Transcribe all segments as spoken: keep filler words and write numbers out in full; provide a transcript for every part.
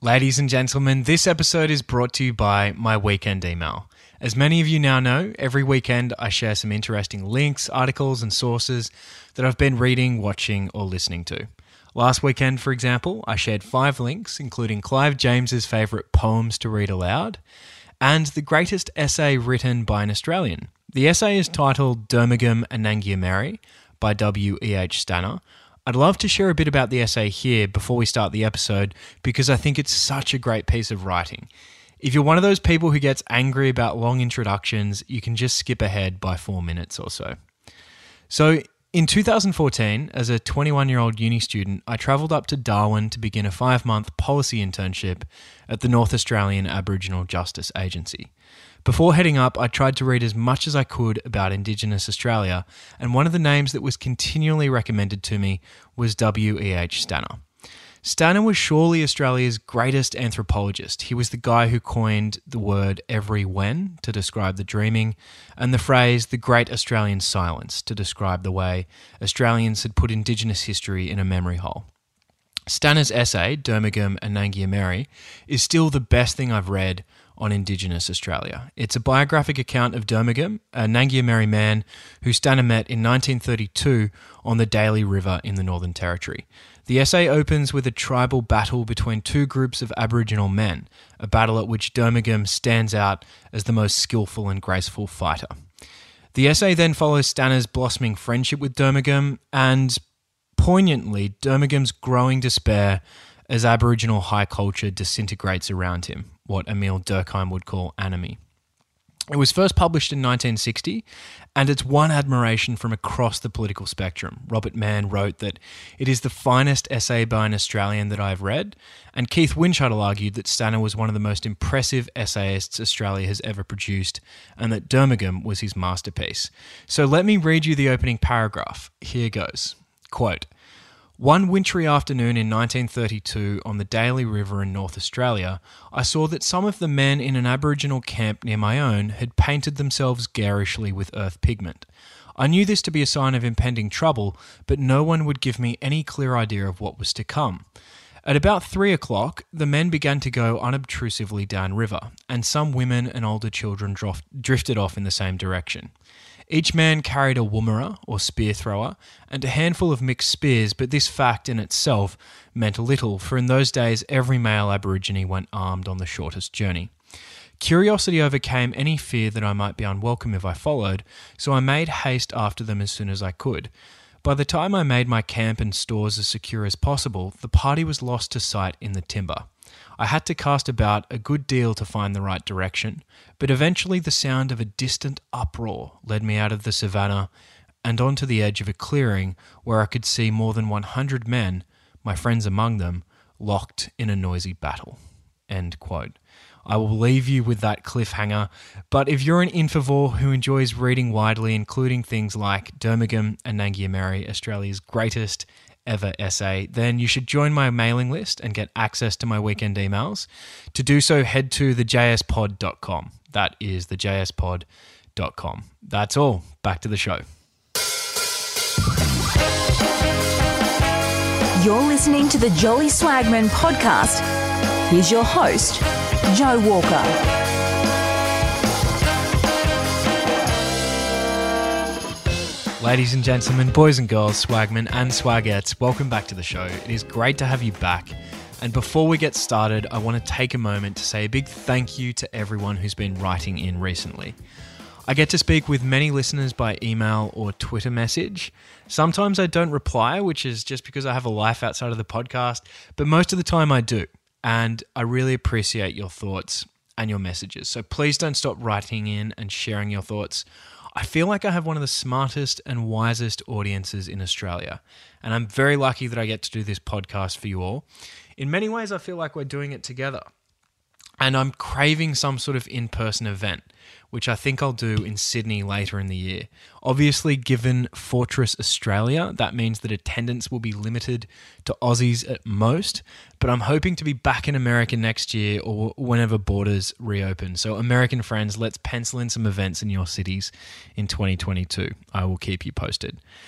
Ladies and gentlemen, this episode is brought to you by my weekend email. As many of you now know, every weekend I share some interesting links, articles and sources that I've been reading, watching or listening to. Last weekend, for example, I shared five links, including Clive James's favourite poems to read aloud and the greatest essay written by an Australian. The essay is titled Dermagum Anangiameri by W E H Stanner. I'd love to share a bit about the essay here before we start the episode because I think it's such a great piece of writing. If you're one of those people who gets angry about long introductions, you can just skip ahead by four minutes or so. So, in two thousand fourteen, as a twenty-one-year-old uni student, I travelled up to Darwin to begin a five-month policy internship at the North Australian Aboriginal Justice Agency. Before heading up, I tried to read as much as I could about Indigenous Australia, and one of the names that was continually recommended to me was W E H Stanner. Stanner was surely Australia's greatest anthropologist. He was the guy who coined the word every when to describe the dreaming, and the phrase the Great Australian Silence to describe the way Australians had put Indigenous history in a memory hole. Stanner's essay, Dermagum Anangiameri, is still the best thing I've read on Indigenous Australia. It's a biographic account of Dermagum, a Anangiameri man who Stanner met in nineteen thirty-two on the Daly River in the Northern Territory. The essay opens with a tribal battle between two groups of Aboriginal men, a battle at which Dermagum stands out as the most skillful and graceful fighter. The essay then follows Stanner's blossoming friendship with Dermagum and, poignantly, Dermagum's growing despair as Aboriginal high culture disintegrates around him, what Emile Durkheim would call anomie. It was first published in nineteen sixty, and it's won admiration from across the political spectrum. Robert Mann wrote that it is the finest essay by an Australian that I've read, and Keith Windschuttle argued that Stanner was one of the most impressive essayists Australia has ever produced, and that Dermagum was his masterpiece. So let me read you the opening paragraph. Here goes. Quote, "One wintry afternoon in nineteen thirty-two on the Daly River in North Australia, I saw that some of the men in an Aboriginal camp near my own had painted themselves garishly with earth pigment. I knew this to be a sign of impending trouble, but no one would give me any clear idea of what was to come. At about three o'clock, the men began to go unobtrusively downriver, and some women and older children drof- drifted off in the same direction. Each man carried a woomera, or spear thrower, and a handful of mixed spears, but this fact in itself meant little, for in those days every male Aborigine went armed on the shortest journey. Curiosity overcame any fear that I might be unwelcome if I followed, so I made haste after them as soon as I could. By the time I made my camp and stores as secure as possible, the party was lost to sight in the timber. I had to cast about a good deal to find the right direction, but eventually the sound of a distant uproar led me out of the savannah and onto the edge of a clearing where I could see more than one hundred men, my friends among them, locked in a noisy battle." End quote. I will leave you with that cliffhanger, but if you're an infovore who enjoys reading widely, including things like Dermagum Anangiameri, Australia's greatest ever essay, then you should join my mailing list and get access to my weekend emails. To do so, head to the j s pod dot com. That is the j s pod dot com. That's all. Back to the show. You're listening to the Jolly Swagman podcast. Here's your host, Joe Walker. Ladies and gentlemen, boys and girls, swagmen and swagettes, welcome back to the show. It is great to have you back. And before we get started, I want to take a moment to say a big thank you to everyone who's been writing in recently. I get to speak with many listeners by email or Twitter message. Sometimes I don't reply, which is just because I have a life outside of the podcast, but most of the time I do. And I really appreciate your thoughts and your messages. So please don't stop writing in and sharing your thoughts. I feel like I have one of the smartest and wisest audiences in Australia, and I'm very lucky that I get to do this podcast for you all. In many ways, I feel like we're doing it together, and I'm craving some sort of in-person event, which I think I'll do in Sydney later in the year. Obviously, given Fortress Australia, that means that attendance will be limited to Aussies at most, but I'm hoping to be back in America next year or whenever borders reopen. So American friends, let's pencil in some events in your cities in twenty twenty-two. I will keep you posted.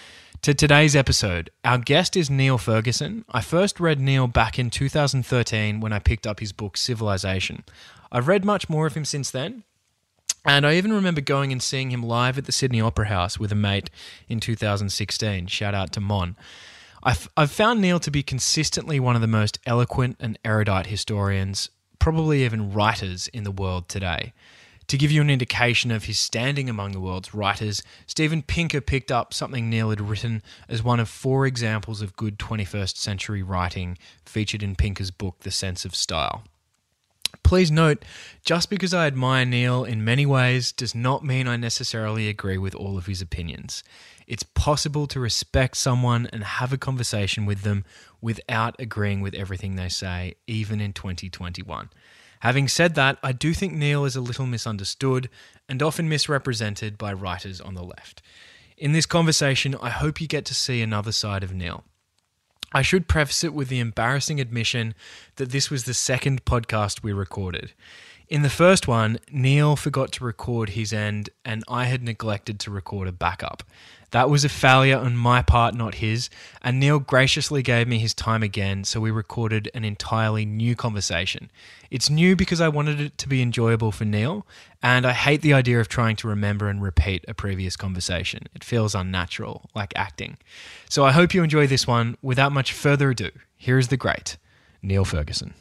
to today's episode. Our guest is Niall Ferguson. I first read Niall back in two thousand thirteen when I picked up his book Civilization. I've read much more of him since then, and I even remember going and seeing him live at the Sydney Opera House with a mate in two thousand sixteen. Shout out to Mon. I've, I've found Niall to be consistently one of the most eloquent and erudite historians, probably even writers in the world today. To give you an indication of his standing among the world's writers, Steven Pinker picked up something Niall had written as one of four examples of good twenty-first century writing featured in Pinker's book, The Sense of Style. Please note, just because I admire Niall in many ways does not mean I necessarily agree with all of his opinions. It's possible to respect someone and have a conversation with them without agreeing with everything they say, even in twenty twenty-one. Having said that, I do think Niall is a little misunderstood and often misrepresented by writers on the left. In this conversation, I hope you get to see another side of Niall. I should preface it with the embarrassing admission that this was the second podcast we recorded. In the first one, Niall forgot to record his end and I had neglected to record a backup. That was a failure on my part, not his, and Niall graciously gave me his time again, so we recorded an entirely new conversation. It's new because I wanted it to be enjoyable for Niall, and I hate the idea of trying to remember and repeat a previous conversation. It feels unnatural, like acting. So I hope you enjoy this one. Without much further ado, here is the great Niall Ferguson.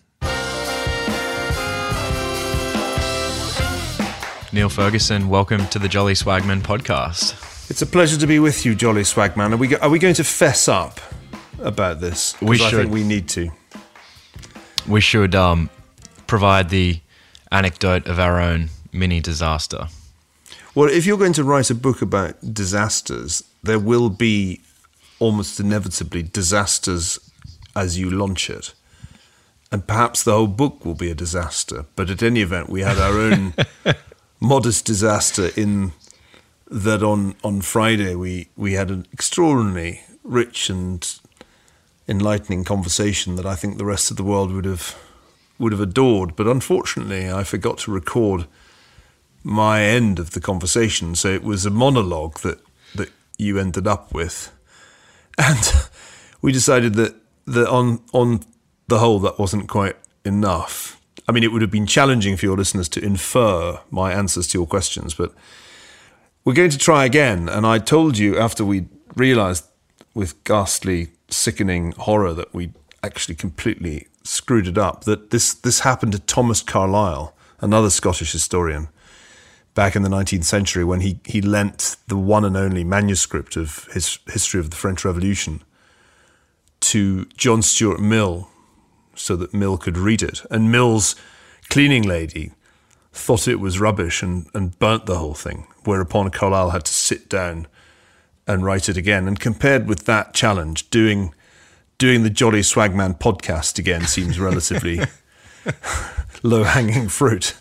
Niall Ferguson, welcome to the Jolly Swagman podcast. It's a pleasure to be with you, Jolly Swagman. Are we go- are we going to fess up about this? We should. I think we need to. We should um, provide the anecdote of our own mini disaster. Well, if you're going to write a book about disasters, there will be almost inevitably disasters as you launch it. And perhaps the whole book will be a disaster. But at any event, we had our own modest disaster in that on, on Friday we, we had an extraordinarily rich and enlightening conversation that I think the rest of the world would have would have adored. But unfortunately, I forgot to record my end of the conversation, so it was a monologue that, that you ended up with. And we decided that, that on on the whole, that wasn't quite enough. I mean, it would have been challenging for your listeners to infer my answers to your questions, but we're going to try again. And I told you after we realised with ghastly, sickening horror that we actually completely screwed it up, that this, this happened to Thomas Carlyle, another Scottish historian, back in the nineteenth century when he, he lent the one and only manuscript of his history of the French Revolution to John Stuart Mill so that Mill could read it. And Mill's cleaning lady thought it was rubbish and, and burnt the whole thing, whereupon Carlyle had to sit down and write it again. And compared with that challenge, doing doing the Jolly Swagman podcast again seems relatively low-hanging fruit.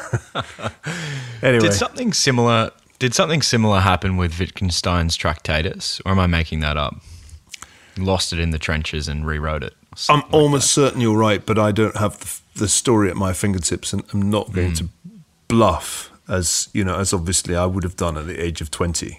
Anyway. Did something similar did something similar happen with Wittgenstein's Tractatus, or am I making that up? Lost it in the trenches and rewrote it. I'm like almost that. certain you're right, but I don't have the, the story at my fingertips, and I'm not going mm. to bluff as you know, as obviously I would have done at the age of twenty.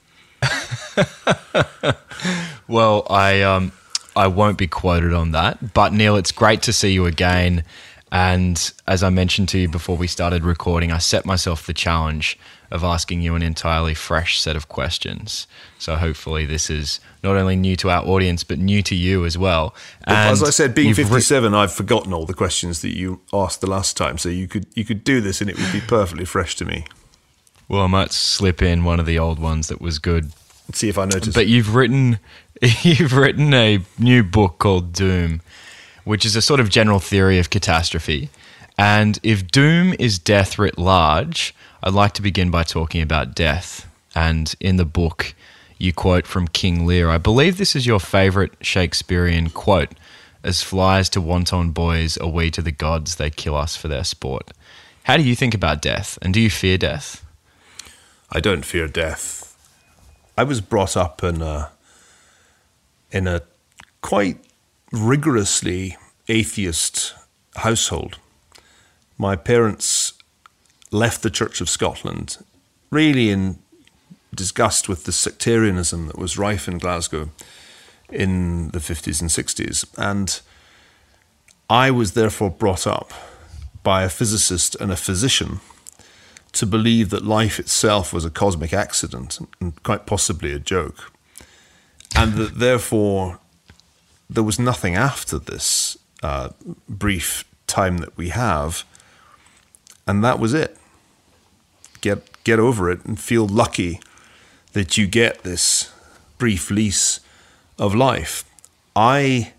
Well, I um, I won't be quoted on that, but Niall, it's great to see you again. And as I mentioned to you before we started recording, I set myself the challenge of asking you an entirely fresh set of questions. So hopefully this is not only new to our audience, but new to you as well. And as I said, being fifty-seven, re- I've forgotten all the questions that you asked the last time. So you could you could do this and it would be perfectly fresh to me. Well, I might slip in one of the old ones that was good. Let's see if I notice. But you've written you've written a new book called Doom, which is a sort of general theory of catastrophe. And if doom is death writ large, I'd like to begin by talking about death. And in the book, you quote from King Lear. I believe this is your favourite Shakespearean quote. As flies to wanton boys are we to the gods, they kill us for their sport. How do you think about death? And do you fear death? I don't fear death. I was brought up in a, in a quite rigorously atheist household. My parents left the Church of Scotland really in disgust with the sectarianism that was rife in Glasgow in the fifties and sixties. And I was therefore brought up by a physicist and a physician to believe that life itself was a cosmic accident and quite possibly a joke. And that therefore there was nothing after this uh, brief time that we have. And that was it. Get get over it and feel lucky that you get this brief lease of life. I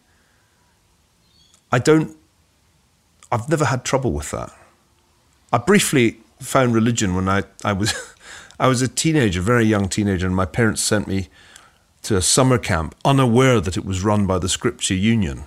I don't I've never had trouble with that. I briefly found religion when I, I was I was a teenager, a very young teenager, and my parents sent me to a summer camp, unaware that it was run by the Scripture Union.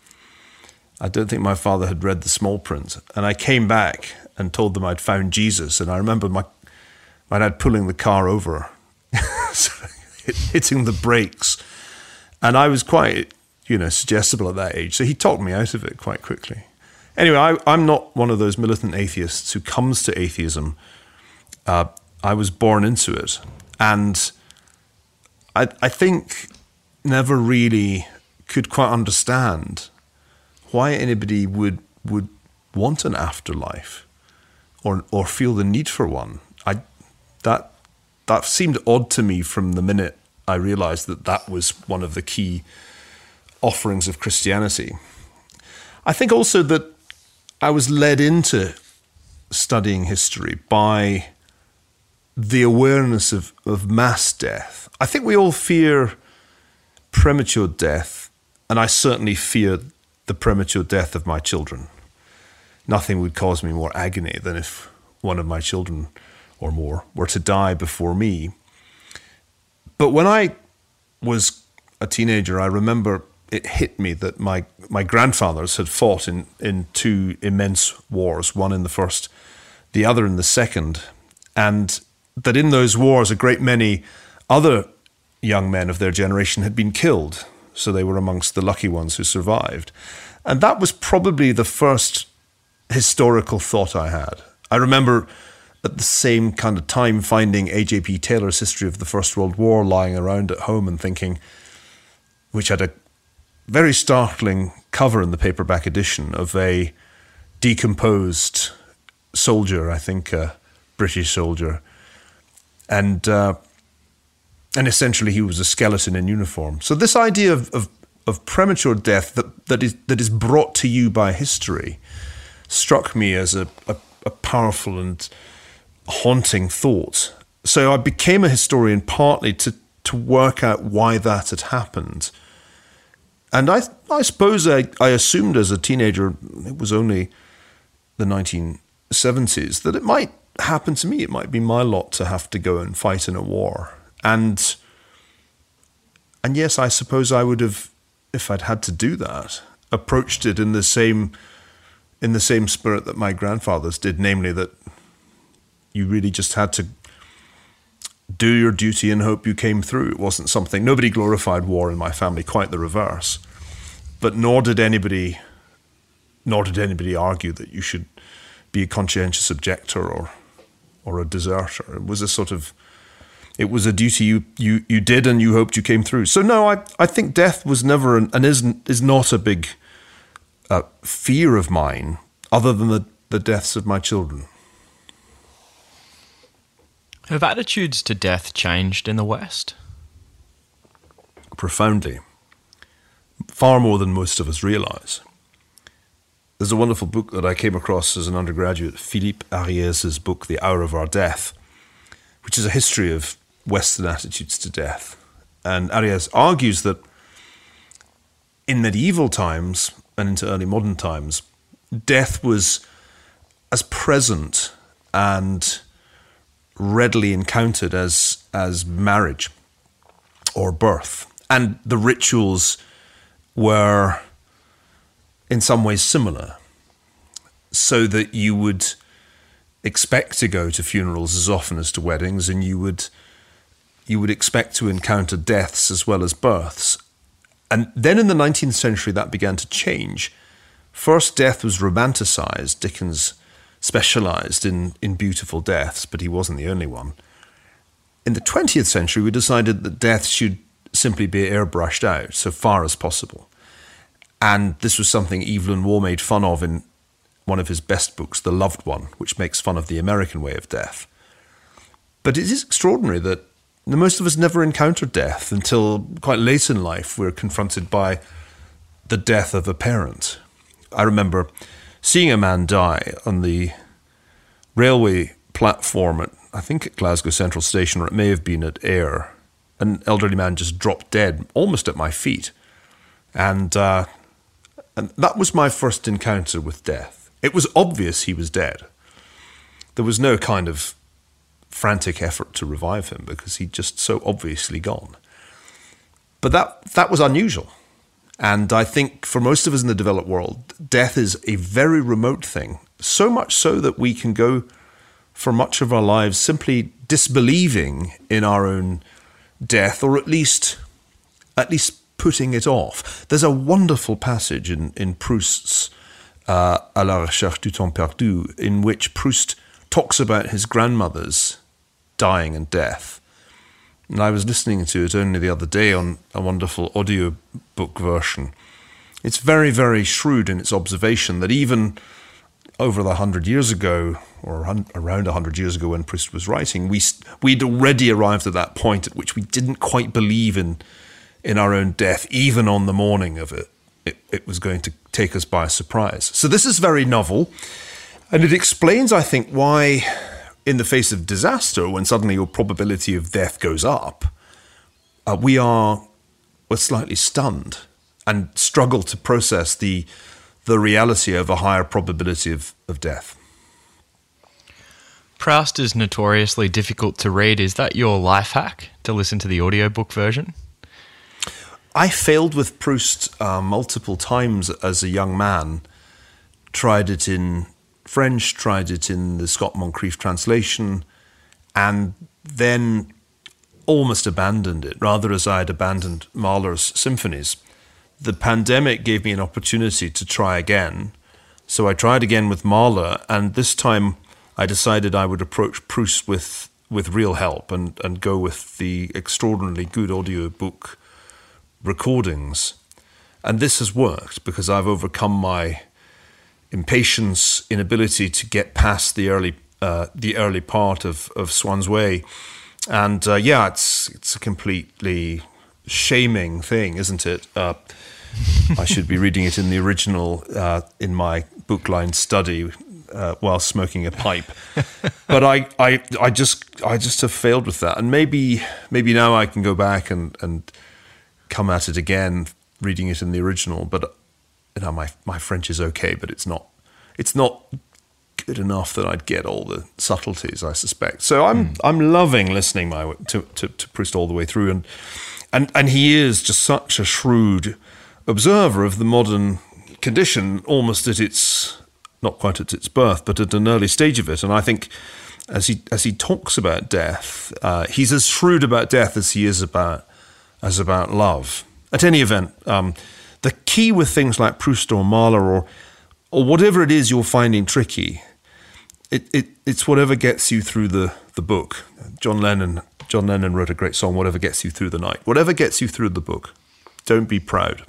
I don't think my father had read the small print. And I came back and told them I'd found Jesus. And I remember my, my dad pulling the car over, hitting the brakes. And I was quite, you know, suggestible at that age. So he talked me out of it quite quickly. Anyway, I, I'm not one of those militant atheists who comes to atheism. Uh, I was born into it. And I, I think never really could quite understand why anybody would would want an afterlife or or feel the need for one. I that that seemed odd to me from the minute I realized that that was one of the key offerings of Christianity. I think also that I was led into studying history by the awareness of, of mass death. I think we all fear premature death, and I certainly fear the premature death of my children. Nothing would cause me more agony than if one of my children or more were to die before me. But when I was a teenager, I remember it hit me that my, my grandfathers had fought in, in two immense wars, one in the first, the other in the second, and that in those wars a great many other young men of their generation had been killed. So they were amongst the lucky ones who survived. And that was probably the first historical thought I had. I remember at the same kind of time finding A J P Taylor's History of the First World War lying around at home and thinking, which had a very startling cover in the paperback edition of a decomposed soldier, I think a British soldier. And uh, and essentially he was a skeleton in uniform. So this idea of, of, of premature death that, that is that is brought to you by history struck me as a, a, a powerful and haunting thought. So I became a historian partly to, to work out why that had happened. And I I suppose I, I assumed as a teenager, it was only the nineteen seventies, that it might happen to me. It might be my lot to have to go and fight in a war. And and yes, I suppose I would have, if I'd had to do that, approached it in the same in the same spirit that my grandfathers did, namely that you really just had to do your duty and hope you came through. It wasn't something, nobody glorified war in my family, quite the reverse. But nor did anybody nor did anybody argue that you should be a conscientious objector or or a deserter. It was a sort of It was a duty you, you, you did and you hoped you came through. So no, I, I think death was never an, and isn't is not a big uh, fear of mine, other than the, the deaths of my children. Have attitudes to death changed in the West? Profoundly. Far more than most of us realise. There's a wonderful book that I came across as an undergraduate, Philippe Ariès' book, The Hour of Our Death, which is a history of Western attitudes to death. And Ariès argues that in medieval times and into early modern times, death was as present and readily encountered as as marriage or birth. And the rituals were in some ways similar, so that you would expect to go to funerals as often as to weddings, and you would you would expect to encounter deaths as well as births. And then in the nineteenth century, that began to change. First, death was romanticized. Dickens specialized in, in beautiful deaths, but he wasn't the only one. In in the twentieth century, we decided that death should simply be airbrushed out so far as possible. And this was something Evelyn Waugh made fun of in one of his best books, The Loved One, which makes fun of the American way of death. But it is extraordinary that most of us never encountered death until quite late in life. We're confronted by the death of a parent. I remember seeing a man die on the railway platform at, I think, at Glasgow Central Station, or it may have been at Ayr. An elderly man just dropped dead almost at my feet. And, uh, and that was my first encounter with death. It was obvious he was dead. There was no kind of frantic effort to revive him because he'd just so obviously gone. But that that was unusual. And I think for most of us in the developed world, death is a very remote thing, so much so that we can go for much of our lives simply disbelieving in our own death, or at least at least putting it off. There's a wonderful passage in, in Proust's uh, À la recherche du temps perdu, in which Proust talks about his grandmother's dying and death. And I was listening to it only the other day on a wonderful audiobook version. It's very, very shrewd in its observation that even over the hundred years ago, or around a hundred years ago when Proust was writing, we, we'd already arrived at that point at which we didn't quite believe in in our own death, even on the morning of it. It, it was going to take us by surprise. So this is very novel, and it explains, I think, why in the face of disaster, when suddenly your probability of death goes up, uh, we are we're slightly stunned and struggle to process the the reality of a higher probability of, of death. Proust is notoriously difficult to read. Is that your life hack, to listen to the audiobook version? I failed with Proust uh, multiple times as a young man. Tried it in French, tried it in the Scott Moncrief translation, and then almost abandoned it, rather as I had abandoned Mahler's symphonies. The pandemic gave me an opportunity to try again. So I tried again with Mahler, and this time I decided I would approach Proust with, with real help and, and go with the extraordinarily good audiobook recordings. And this has worked because I've overcome my impatience, inability to get past the early uh, the early part of, of Swann's Way. And uh, yeah, it's it's a completely shaming thing, isn't it? Uh, I should be reading it in the original uh, in my book-lined study uh, while smoking a pipe. But I, I I just I just have failed with that. And maybe maybe now I can go back and, and come at it again, reading it in the original. But you know, my my French is okay, but it's not it's not good enough that I'd get all the subtleties, I suspect. So I'm mm. I'm loving listening my to, to to Proust all the way through, and and and he is just such a shrewd observer of the modern condition, almost at its not quite at its birth, but at an early stage of it. And I think as he as he talks about death, uh, he's as shrewd about death as he is about as about love. At any event, um, the key with things like Proust or Mahler or or whatever it is you're finding tricky, it, it it's whatever gets you through the, the book. John Lennon John Lennon wrote a great song, "Whatever Gets You Through the Night." Whatever gets you through the book, don't be proud.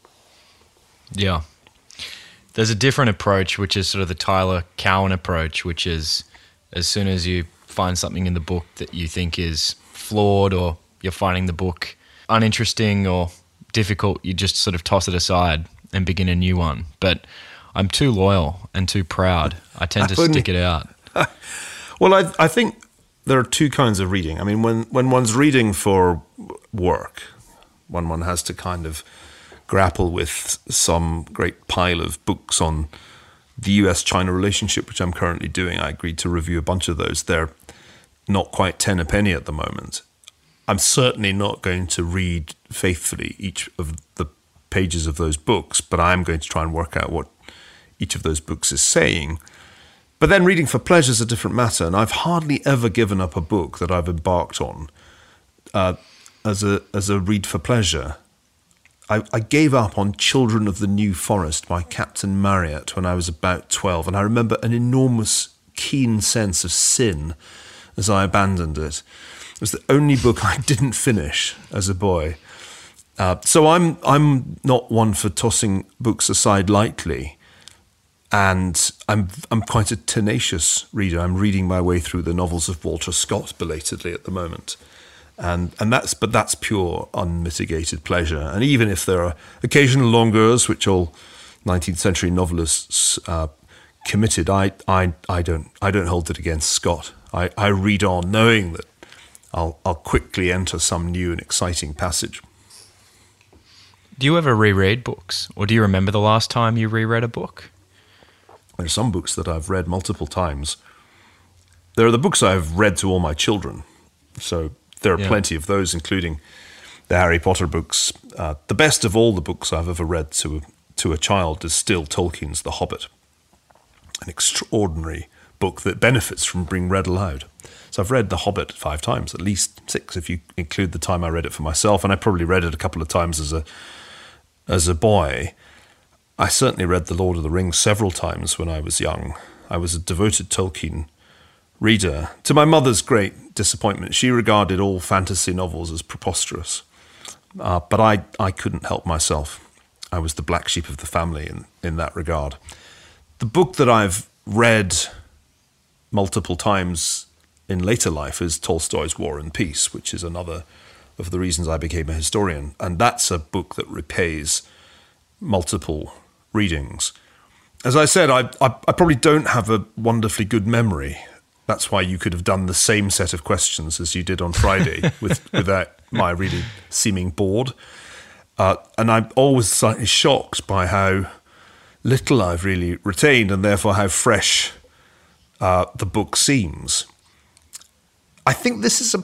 Yeah. There's a different approach, which is sort of the Tyler Cowen approach, which is as soon as you find something in the book that you think is flawed or you're finding the book uninteresting or difficult, you just sort of toss it aside and begin a new one. But I'm too loyal and too proud. I tend to stick it out. Well, I, I think there are two kinds of reading. I mean, when, when one's reading for work, when one has to kind of grapple with some great pile of books on the U S China relationship, which I'm currently doing. I agreed to review a bunch of those. They're not quite ten a penny at the moment. I'm certainly not going to read faithfully each of the pages of those books, but I'm going to try and work out what each of those books is saying. But then reading for pleasure is a different matter, and I've hardly ever given up a book that I've embarked on uh, as a as a read for pleasure. I, I gave up on Children of the New Forest by Captain Marryat when I was about twelve, and I remember an enormous, keen sense of sin as I abandoned it. was the only book I didn't finish as a boy. Uh, so I'm I'm not one for tossing books aside lightly, and I'm I'm quite a tenacious reader. I'm reading my way through the novels of Walter Scott belatedly at the moment, and and that's but that's pure unmitigated pleasure. And even if there are occasional longueurs, which all nineteenth century novelists uh, committed, I I I don't I don't hold it against Scott. I, I read on knowing that I'll I'll quickly enter some new and exciting passage. Do you ever reread books, or do you remember the last time you reread a book? There are some books that I've read multiple times. There are the books I've read to all my children. So there are Yeah. plenty of those, including the Harry Potter books. Uh, the best of all the books I've ever read to a, to a child is still Tolkien's The Hobbit, an extraordinary book that benefits from being read aloud. So I've read The Hobbit five times, at least six if you include the time I read it for myself, and I probably read it a couple of times as a as a boy. I certainly read The Lord of the Rings several times when I was young. I was a devoted Tolkien reader. To my mother's great disappointment, she regarded all fantasy novels as preposterous. Uh, but I, I couldn't help myself. I was the black sheep of the family in, in that regard. The book that I've read multiple times in later life is Tolstoy's War and Peace, which is another of the reasons I became a historian. And that's a book that repays multiple readings. As I said, I, I, I probably don't have a wonderfully good memory. That's why you could have done the same set of questions as you did on Friday with, without my really seeming bored. Uh, and I'm always slightly shocked by how little I've really retained, and therefore how fresh uh, the book seems. I think this is a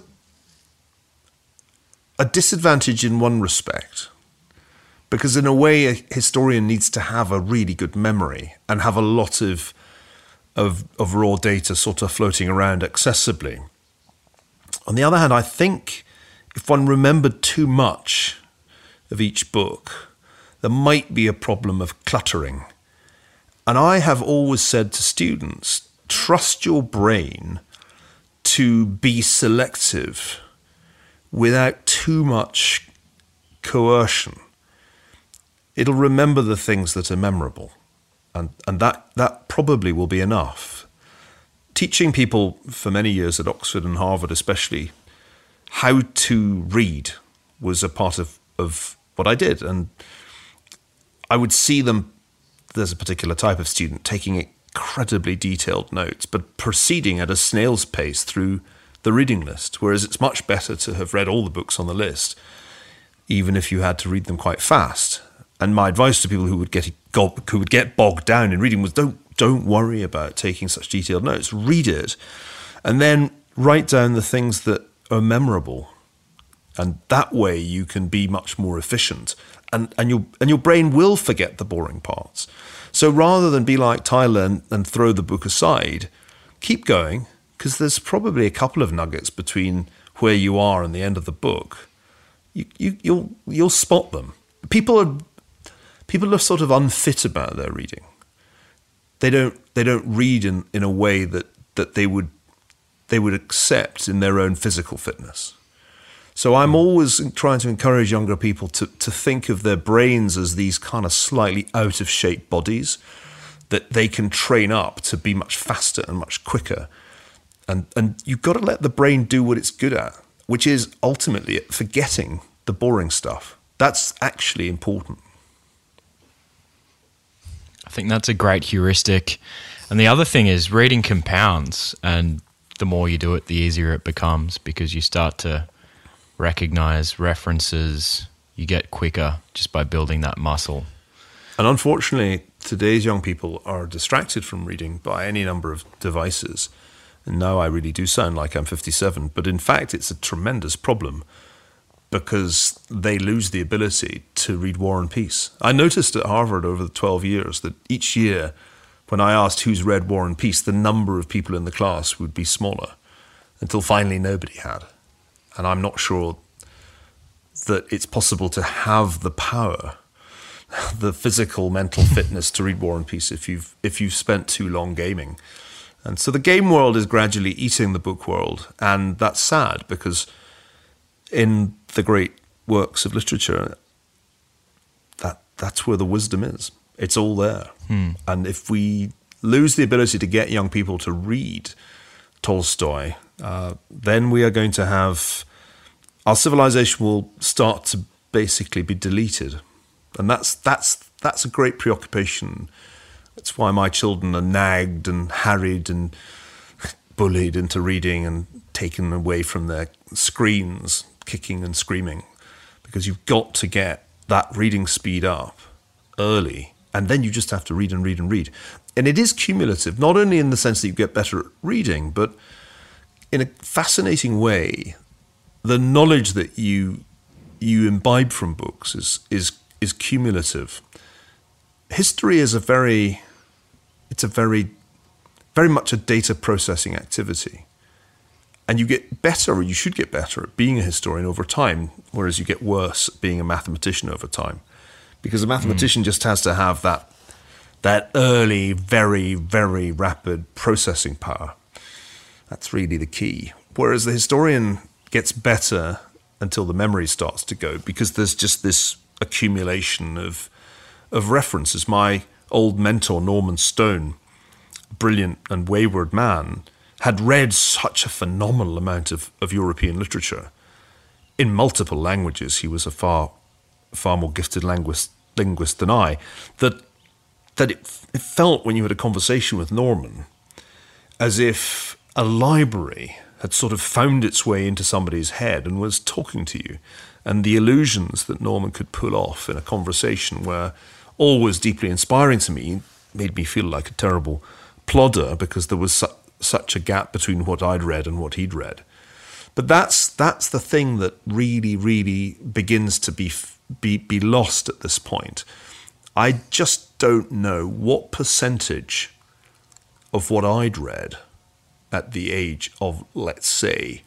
a disadvantage in one respect, because in a way a historian needs to have a really good memory and have a lot of of, of raw data sort of floating around accessibly. On the other hand, I think if one remembered too much of each book, there might be a problem of cluttering. And I have always said to students, trust your brain to be selective without too much coercion. It'll remember the things that are memorable, and, and that, that probably will be enough. Teaching people for many years at Oxford and Harvard especially how to read was a part of, of what I did, and I would see them, there's a particular type of student, taking incredibly detailed notes, but proceeding at a snail's pace through the reading list, whereas it's much better to have read all the books on the list, even if you had to read them quite fast. And my advice to people who would get who would get bogged down in reading was don't don't worry about taking such detailed notes. Read it, and then write down the things that are memorable, and that way you can be much more efficient. And and your and your brain will forget the boring parts. So rather than be like Tyler and, and throw the book aside, keep going, because there's probably a couple of nuggets between where you are and the end of the book. You, you, you'll you'll spot them. People are people are sort of unfit about their reading. They don't they don't read in, in a way that, that they would they would accept in their own physical fitness. So I'm always trying to encourage younger people to, to think of their brains as these kind of slightly out of shape bodies that they can train up to be much faster and much quicker. And and you've got to let the brain do what it's good at, which is ultimately forgetting the boring stuff. That's actually important. I think that's a great heuristic. And the other thing is reading compounds, and the more you do it, the easier it becomes, because you start to recognize references. You get quicker just by building that muscle. And unfortunately, today's young people are distracted from reading by any number of devices. And now I really do sound like I'm fifty-seven, but in fact, it's a tremendous problem because they lose the ability to read War and Peace. I noticed at Harvard over the twelve years that each year, when I asked who's read War and Peace, the number of people in the class would be smaller, until finally nobody had. And I'm not sure that it's possible to have the power, the physical, mental fitness to read War and Peace if you've if you've spent too long gaming. And so the game world is gradually eating the book world, and that's sad because in the great works of literature, that that's where the wisdom is. It's all there. Hmm. And if we lose the ability to get young people to read Tolstoy, uh, then we are going to have, our civilization will start to basically be deleted. And that's that's that's a great preoccupation. That's why my children are nagged and harried and bullied into reading and taken away from their screens, kicking and screaming, because you've got to get that reading speed up early, and then you just have to read and read and read. And it is cumulative, not only in the sense that you get better at reading, but in a fascinating way, the knowledge that you you imbibe from books is is is cumulative. History is a very it's a very very much a data processing activity. And you get better, or you should get better at being a historian over time, whereas you get worse at being a mathematician over time. Because a mathematician mm. just has to have that that early, very, very rapid processing power. That's really the key. Whereas the historian gets better until the memory starts to go, because there's just this accumulation of of references. My old mentor, Norman Stone, brilliant and wayward man, had read such a phenomenal amount of, of European literature in multiple languages. He was a far far more gifted linguist, linguist than I, that that it, it felt, when you had a conversation with Norman, as if a library had sort of found its way into somebody's head and was talking to you. And the illusions that Norman could pull off in a conversation were always deeply inspiring to me, made me feel like a terrible plodder because there was su- such a gap between what I'd read and what he'd read. But that's that's the thing that really, really begins to be be be lost at this point. I just don't know what percentage of what I'd read at the age of, let's say,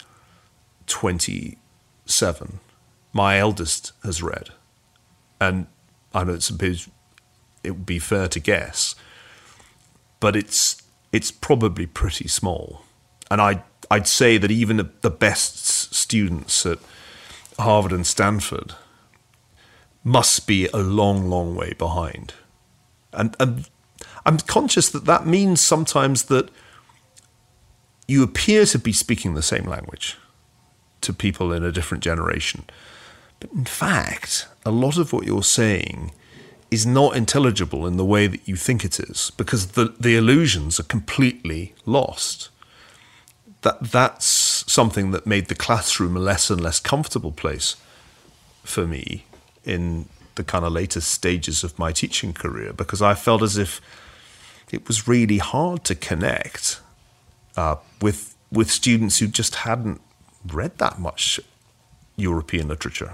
twenty-seven, my eldest has read. And I don't suppose it would be fair to guess, but it's it's probably pretty small. And I'd, I'd say that even the best students at Harvard and Stanford must be a long, long way behind. And, and I'm conscious that that means sometimes that you appear to be speaking the same language to people in a different generation. But in fact, a lot of what you're saying is not intelligible in the way that you think it is, because the, the illusions are completely lost. That that's something that made the classroom a less and less comfortable place for me in the kind of later stages of my teaching career, because I felt as if it was really hard to connect uh, with with students who just hadn't read that much European literature.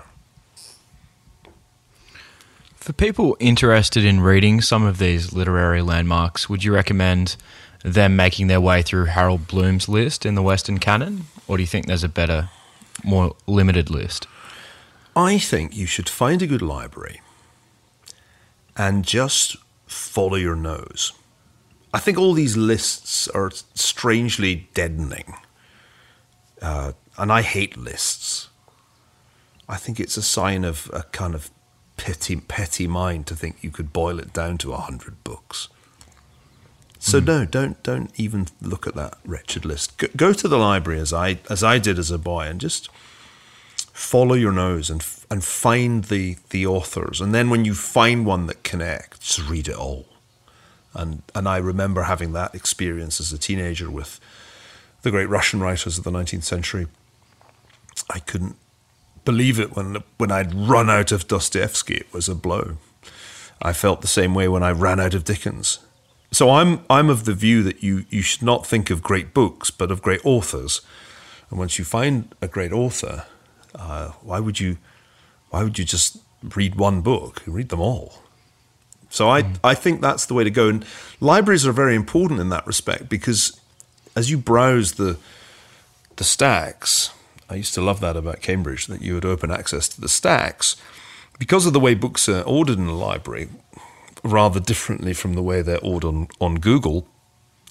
For people interested in reading some of these literary landmarks, would you recommend them making their way through Harold Bloom's list in the Western canon? Or do you think there's a better, more limited list? I think you should find a good library and just follow your nose. I think all these lists are strangely deadening. Uh, and I hate lists. I think it's a sign of a kind of petty, petty mind to think you could boil it down to a hundred books. So mm. no, don't don't even look at that wretched list. Go, go to the library as I as I did as a boy, and just follow your nose and and find the the authors. And then when you find one that connects, read it all. And and I remember having that experience as a teenager with the great Russian writers of the nineteenth century. I couldn't believe it when when I'd run out of Dostoevsky. It was a blow. I felt the same way when I ran out of Dickens. So I'm I'm of the view that you you should not think of great books, but of great authors. And once you find a great author, uh, why would you why would you just read one book? Read them all. So I mm. I think that's the way to go. And libraries are very important in that respect, because as you browse the the stacks, I used to love that about Cambridge, that you had open access to the stacks. Because of the way books are ordered in a library, rather differently from the way they're ordered on, on Google,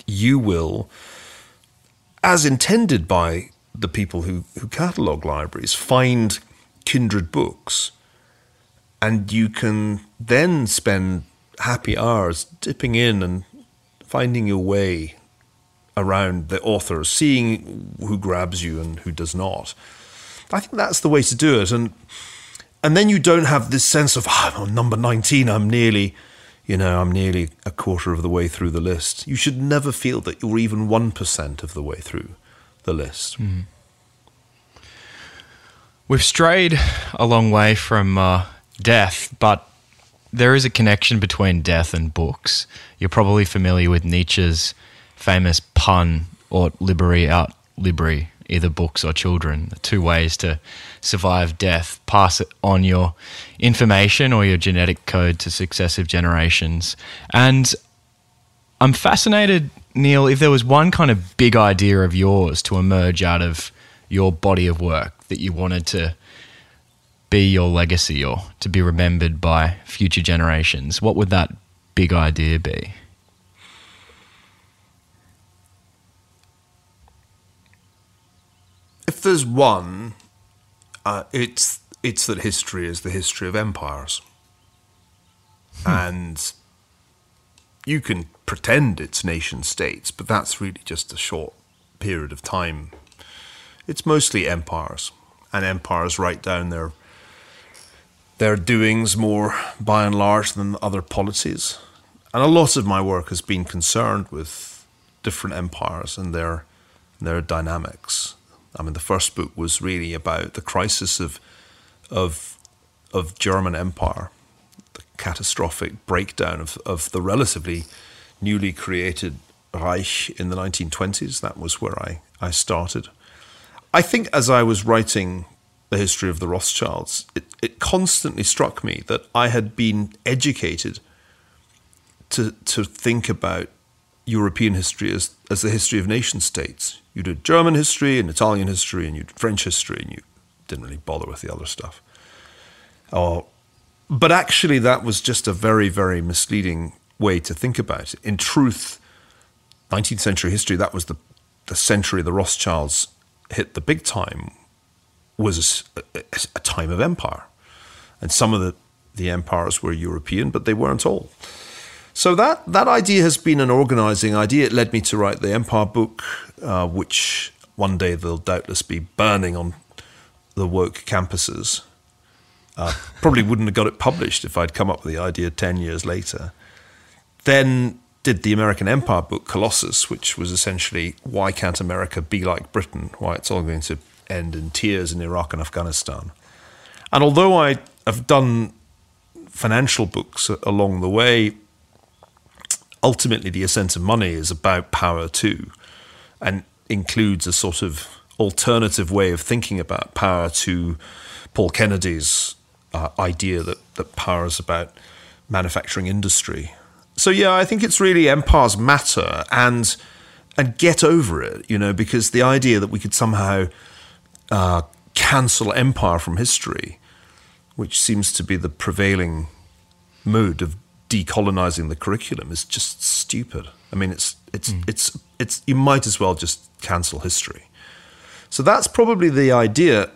you will, as intended by the people who, who catalogue libraries, find kindred books. And you can then spend happy hours dipping in and finding your way around the author, seeing who grabs you and who does not. I think that's the way to do it. And and then you don't have this sense of, oh, I'm on number nineteen, I'm nearly, you know, I'm nearly a quarter of the way through the list. You should never feel that you're even one percent of the way through the list. Mm. We've strayed a long way from uh, death, but there is a connection between death and books. You're probably familiar with Nietzsche's famous pun, aut liberi aut libri, either books or children, the two ways to survive death: pass it on your information or your genetic code to successive generations. And I'm fascinated, Neil, if there was one kind of big idea of yours to emerge out of your body of work that you wanted to be your legacy or to be remembered by future generations, what would that big idea be? If there's one, uh, it's it's that history is the history of empires. Hmm. And you can pretend it's nation states, but that's really just a short period of time. It's mostly empires, and empires write down their their doings more by and large than other policies. And a lot of my work has been concerned with different empires and their their dynamics. I mean, the first book was really about the crisis of of of German empire, the catastrophic breakdown of, of the relatively newly created Reich in the nineteen twenties. That was where I, I started. I think as I was writing the history of the Rothschilds, it, it constantly struck me that I had been educated to to think about European history as, as the history of nation states. You did German history and Italian history and you did French history and you didn't really bother with the other stuff. Oh, but actually that was just a very, very misleading way to think about it. In truth, nineteenth century history, that was the, the century the Rothschilds hit the big time, was a, a, a time of empire. And some of the, the empires were European, but they weren't all. So that, that idea has been an organizing idea. It led me to write the Empire book, uh, which one day they'll doubtless be burning on the woke campuses. Uh, probably wouldn't have got it published if I'd come up with the idea ten years later. Then did the American Empire book, Colossus, which was essentially why can't America be like Britain, why it's all going to end in tears in Iraq and Afghanistan. And although I have done financial books along the way, ultimately the Ascent of Money is about power too, and includes a sort of alternative way of thinking about power to Paul Kennedy's uh, idea that, that power is about manufacturing industry. So yeah, I think it's really empires matter, and and get over it, you know, because the idea that we could somehow uh, cancel empire from history, which seems to be the prevailing mood of decolonizing the curriculum, is just stupid. I mean, it's it's mm. it's it's you might as well just cancel history. So that's probably the idea.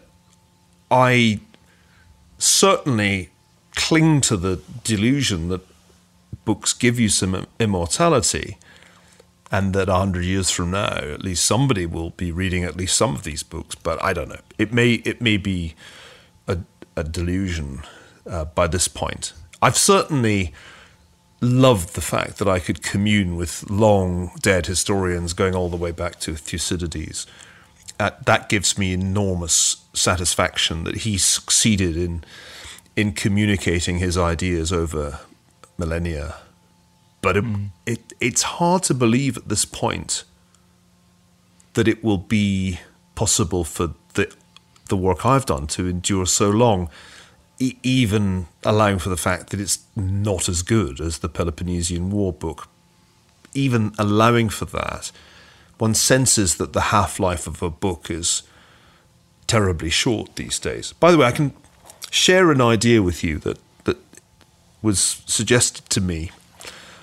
I certainly cling to the delusion that books give you some immortality, and that a hundred years from now, at least somebody will be reading at least some of these books. But I don't know. It may it may be a, a delusion uh, by this point. I've certainly loved the fact that I could commune with long dead historians going all the way back to Thucydides. Uh, that gives me enormous satisfaction that he succeeded in in communicating his ideas over millennia. But it, mm. it it's hard to believe at this point that it will be possible for the the work I've done to endure so long, e- even allowing for the fact that it's not as good as the Peloponnesian War book. Even allowing for that, one senses that the half-life of a book is terribly short these days. By the way, I can share an idea with you that, that was suggested to me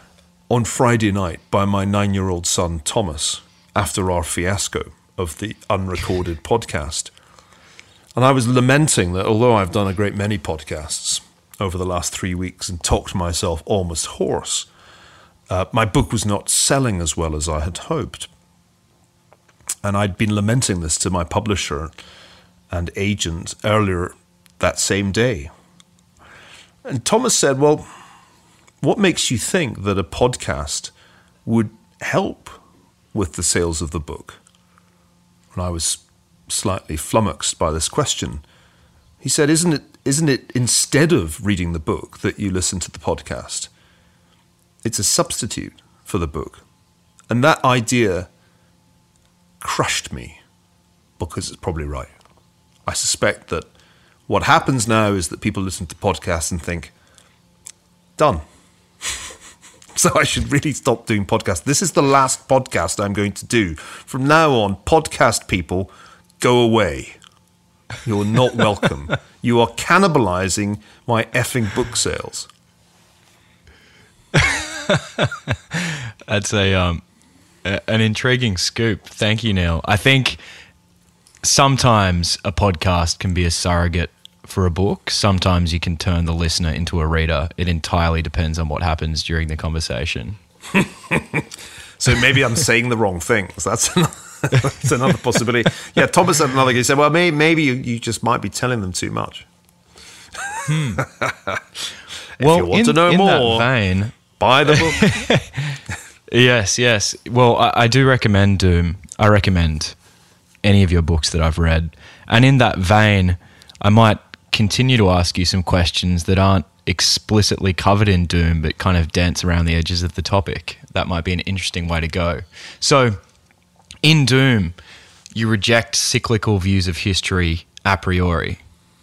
on Friday night by my nine-year-old son, Thomas, after our fiasco of the unrecorded podcast. And I was lamenting that although I've done a great many podcasts over the last three weeks and talked myself almost hoarse, uh, my book was not selling as well as I had hoped. And I'd been lamenting this to my publisher and agent earlier that same day. And Thomas said, well, what makes you think that a podcast would help with the sales of the book? And I was slightly flummoxed by this question. He said, isn't it, isn't it instead of reading the book that you listen to the podcast? It's a substitute for the book. And that idea crushed me, because it's probably right. I suspect that what happens now is that people listen to podcasts and think, done. So I should really stop doing podcasts. This is the last podcast I'm going to do. From now on, podcast people, go away. You're not welcome. You are cannibalizing my effing book sales. That's a um, a, an intriguing scoop. Thank you, Neil. I think sometimes a podcast can be a surrogate for a book. Sometimes you can turn the listener into a reader. It entirely depends on what happens during the conversation. So maybe I'm saying the wrong things. That's another, that's another possibility. Yeah, Thomas had another. He said, well, maybe, maybe you, you just might be telling them too much. Hmm. If well, you want in, to know in more, that vein, buy the book. Yes, yes. Well, I, I do recommend Doom. I recommend any of your books that I've read. And in that vein, I might continue to ask you some questions that aren't explicitly covered in Doom, but kind of dance around the edges of the topic. That might be an interesting way to go. So, in Doom, you reject cyclical views of history a priori.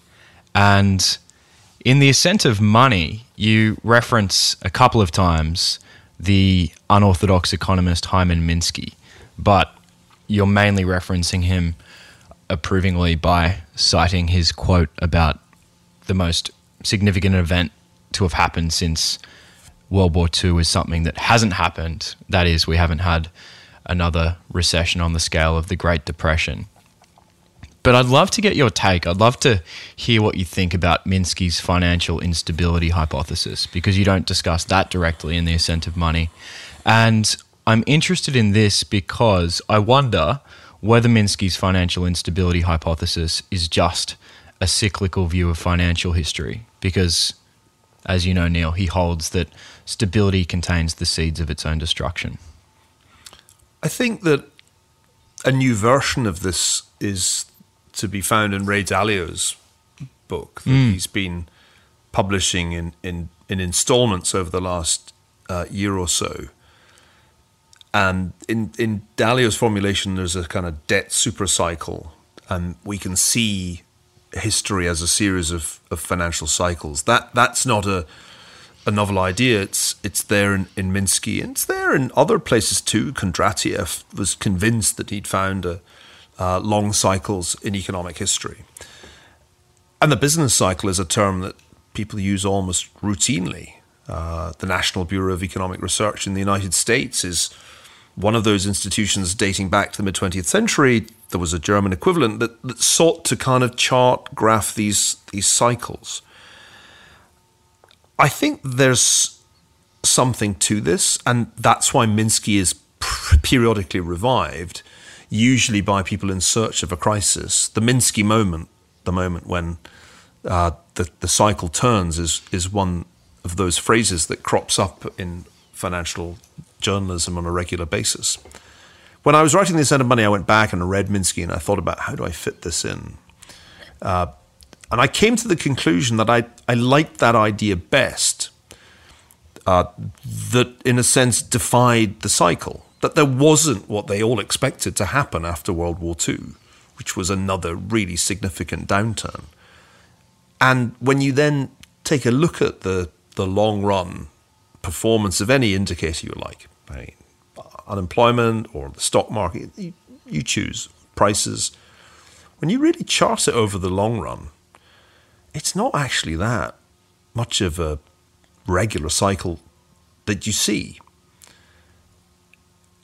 And in The Ascent of Money, you reference a couple of times the unorthodox economist Hyman Minsky, but you're mainly referencing him approvingly by citing his quote about the most significant event to have happened since World War Two is something that hasn't happened. That is, we haven't had another recession on the scale of the Great Depression. But I'd love to get your take. I'd love to hear what you think about Minsky's financial instability hypothesis, because you don't discuss that directly in The Ascent of Money. And I'm interested in this because I wonder whether Minsky's financial instability hypothesis is just a cyclical view of financial history, because, as you know, Neil, he holds that stability contains the seeds of its own destruction. I think that a new version of this is to be found in Ray Dalio's book that mm. he's been publishing in, in, in installments over the last uh, year or so. And in, in Dalio's formulation, there's a kind of debt supercycle, and we can see history as a series of, of financial cycles. That That's not a a novel idea. It's it's there in, in Minsky, and it's there in other places too. Kondratiev was convinced that he'd found a, uh, long cycles in economic history. And the business cycle is a term that people use almost routinely. Uh, the National Bureau of Economic Research in the United States is one of those institutions dating back to the mid-twentieth century. There was a German equivalent that, that sought to kind of chart, graph these these cycles. I think there's something to this, and that's why Minsky is periodically revived, usually by people in search of a crisis. The Minsky moment, the moment when uh, the, the cycle turns, is is one of those phrases that crops up in financial journalism on a regular basis. When I was writing The Ascent of Money, I went back and read Minsky, and I thought about, how do I fit this in? Uh, and I came to the conclusion that I, I liked that idea best, uh, that in a sense defied the cycle, that there wasn't what they all expected to happen after World War Two, which was another really significant downturn. And when you then take a look at the, the long-run performance of any indicator you like, I mean, unemployment or the stock market, you, you choose prices. When you really chart it over the long run, it's not actually that much of a regular cycle that you see.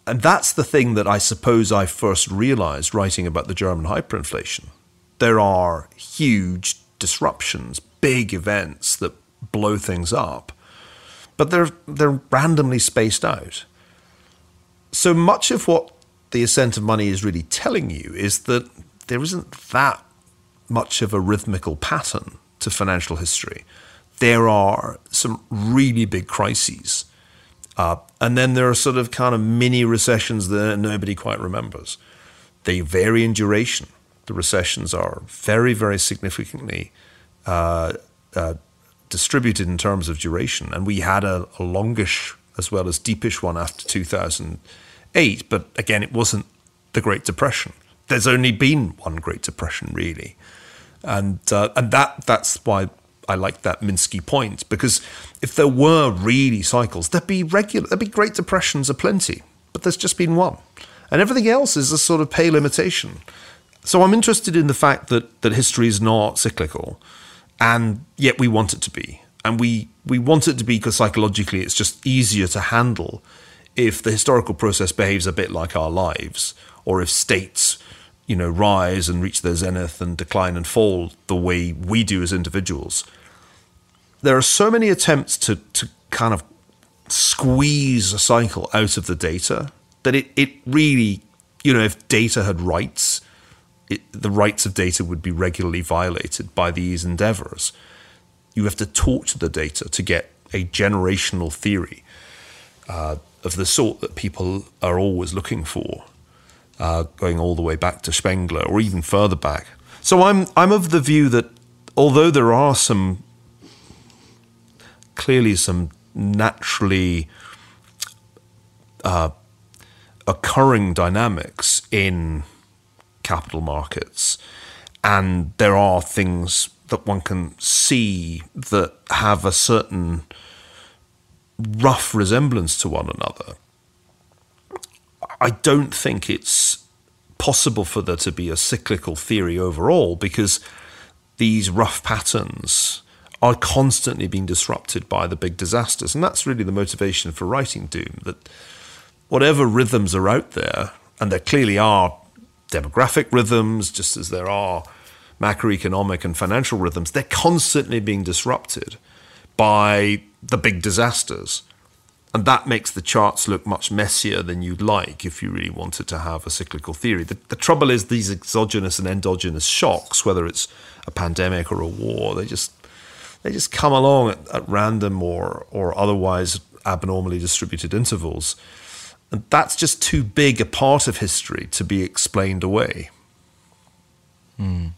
And that's the thing that I suppose I first realized writing about the German hyperinflation. There are huge disruptions, big events that blow things up, but they're they're randomly spaced out. So much of what the ascent of money is really telling you is that there isn't that much of a rhythmical pattern to financial history. There are some really big crises. Uh, and then there are sort of kind of mini recessions that nobody quite remembers. They vary in duration. The recessions are very, very significantly uh, uh, distributed in terms of duration. And we had a, a longish as well as deepish one after two thousand eight. But again, it wasn't the Great Depression. There's only been one Great Depression, really. And uh, and that that's why I like that Minsky point, because if there were really cycles, there'd be regular, there'd be Great Depressions aplenty, but there's just been one. And everything else is a sort of pale imitation. So I'm interested in the fact that, that history is not cyclical, and yet we want it to be. And we, we want it to be because psychologically it's just easier to handle if the historical process behaves a bit like our lives, or if states, you know, rise and reach their zenith and decline and fall the way we do as individuals. There are so many attempts to, to kind of squeeze a cycle out of the data that it, it really, you know, if data had rights, it, the rights of data would be regularly violated by these endeavors. You have to talk to the data to get a generational theory uh, of the sort that people are always looking for, uh, going all the way back to Spengler or even further back. So I'm I'm of the view that although there are some, clearly some naturally uh, occurring dynamics in capital markets, and there are things that one can see that have a certain rough resemblance to one another, I don't think it's possible for there to be a cyclical theory overall, because these rough patterns are constantly being disrupted by the big disasters. And that's really the motivation for writing Doom, that whatever rhythms are out there, and there clearly are demographic rhythms, just as there are macroeconomic and financial rhythms, they're constantly being disrupted by the big disasters. And that makes the charts look much messier than you'd like if you really wanted to have a cyclical theory. The, the trouble is these exogenous and endogenous shocks, whether it's a pandemic or a war, they just they just come along at, at random or or otherwise abnormally distributed intervals. And that's just too big a part of history to be explained away. Mm.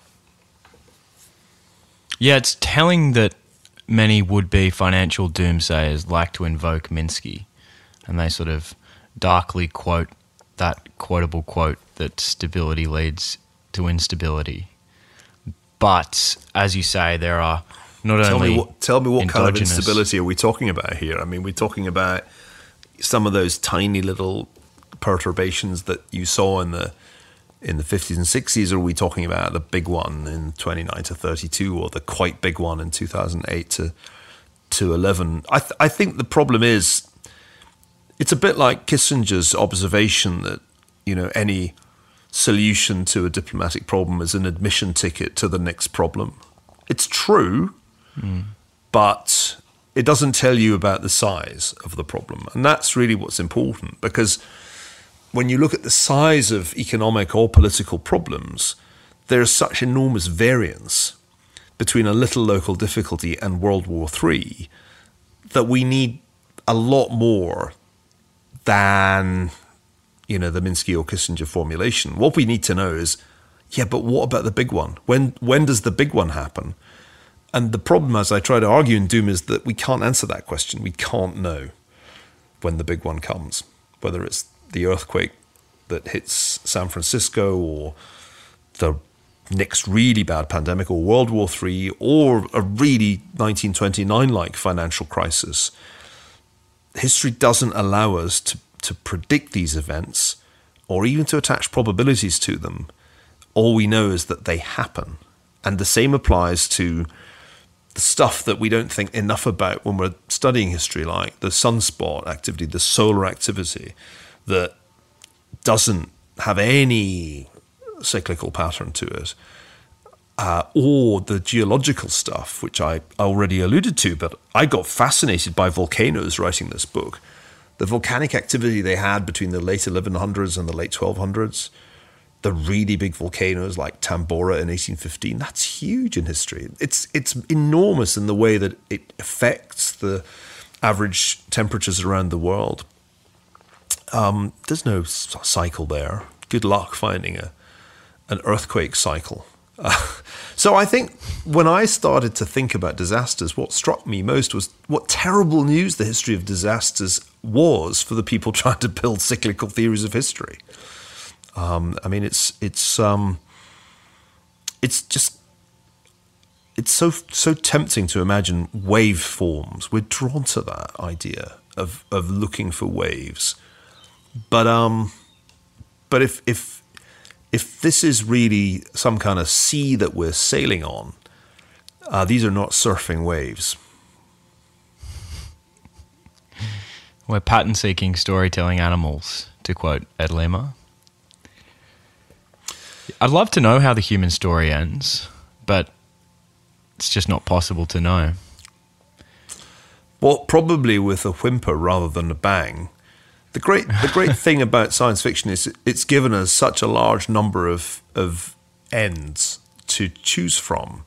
Yeah, it's telling that many would-be financial doomsayers like to invoke Minsky, and they sort of darkly quote that quotable quote that stability leads to instability. But, as you say, there are not tell only me what, Tell me what kind of endogenous- instability are we talking about here? I mean, we're talking about some of those tiny little perturbations that you saw in the in the fifties and sixties, or are we talking about the big one in twenty-nine to thirty-two, or the quite big one in two thousand eight to eleven? I, th- I think the problem is, it's a bit like Kissinger's observation that, you know, any solution to a diplomatic problem is an admission ticket to the next problem. It's true, mm. but it doesn't tell you about the size of the problem. And that's really what's important, because when you look at the size of economic or political problems, there's such enormous variance between a little local difficulty and World War Three that we need a lot more than, you know, the Minsky or Kissinger formulation. What we need to know is, yeah, but what about the big one? When when does the big one happen? And the problem, as I try to argue in Doom, is that we can't answer that question. We can't know when the big one comes, whether it's the earthquake that hits San Francisco, or the next really bad pandemic, or World War Three, or a really nineteen twenty-nine-like financial crisis. History doesn't allow us to, to predict these events, or even to attach probabilities to them. All we know is that they happen. And the same applies to the stuff that we don't think enough about when we're studying history, like the sunspot activity, the solar activity, that doesn't have any cyclical pattern to it, uh, or the geological stuff, which I already alluded to, but I got fascinated by volcanoes writing this book. The volcanic activity they had between the late eleven hundreds and the late twelve hundreds, the really big volcanoes like Tambora in eighteen fifteen, that's huge in history. It's it's enormous in the way that it affects the average temperatures around the world. Um, there's no s- cycle there. Good luck finding a an earthquake cycle. Uh, so I think when I started to think about disasters, what struck me most was what terrible news the history of disasters was for the people trying to build cyclical theories of history. Um, I mean, it's it's um, it's just it's so so tempting to imagine waveforms. We're drawn to that idea of of looking for waves, but um, but if if if this is really some kind of sea that we're sailing on, uh, these are not surfing waves. We're pattern-seeking storytelling animals, to quote Ed Lima. I'd love to know how the human story ends, but it's just not possible to know. Well, probably with a whimper rather than a bang. The great the great thing about science fiction is it's given us such a large number of of ends to choose from.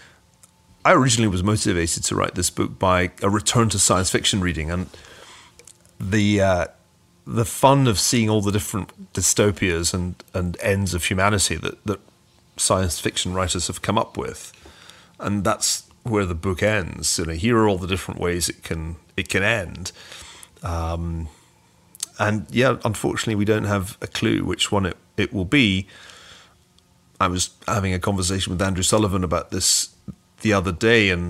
I originally was motivated to write this book by a return to science fiction reading, and the uh, the fun of seeing all the different dystopias and, and ends of humanity that, that science fiction writers have come up with. And that's where the book ends. You know, here are all the different ways it can it can end. Um, and yeah, unfortunately, we don't have a clue which one it, it will be. I was having a conversation with Andrew Sullivan about this the other day, and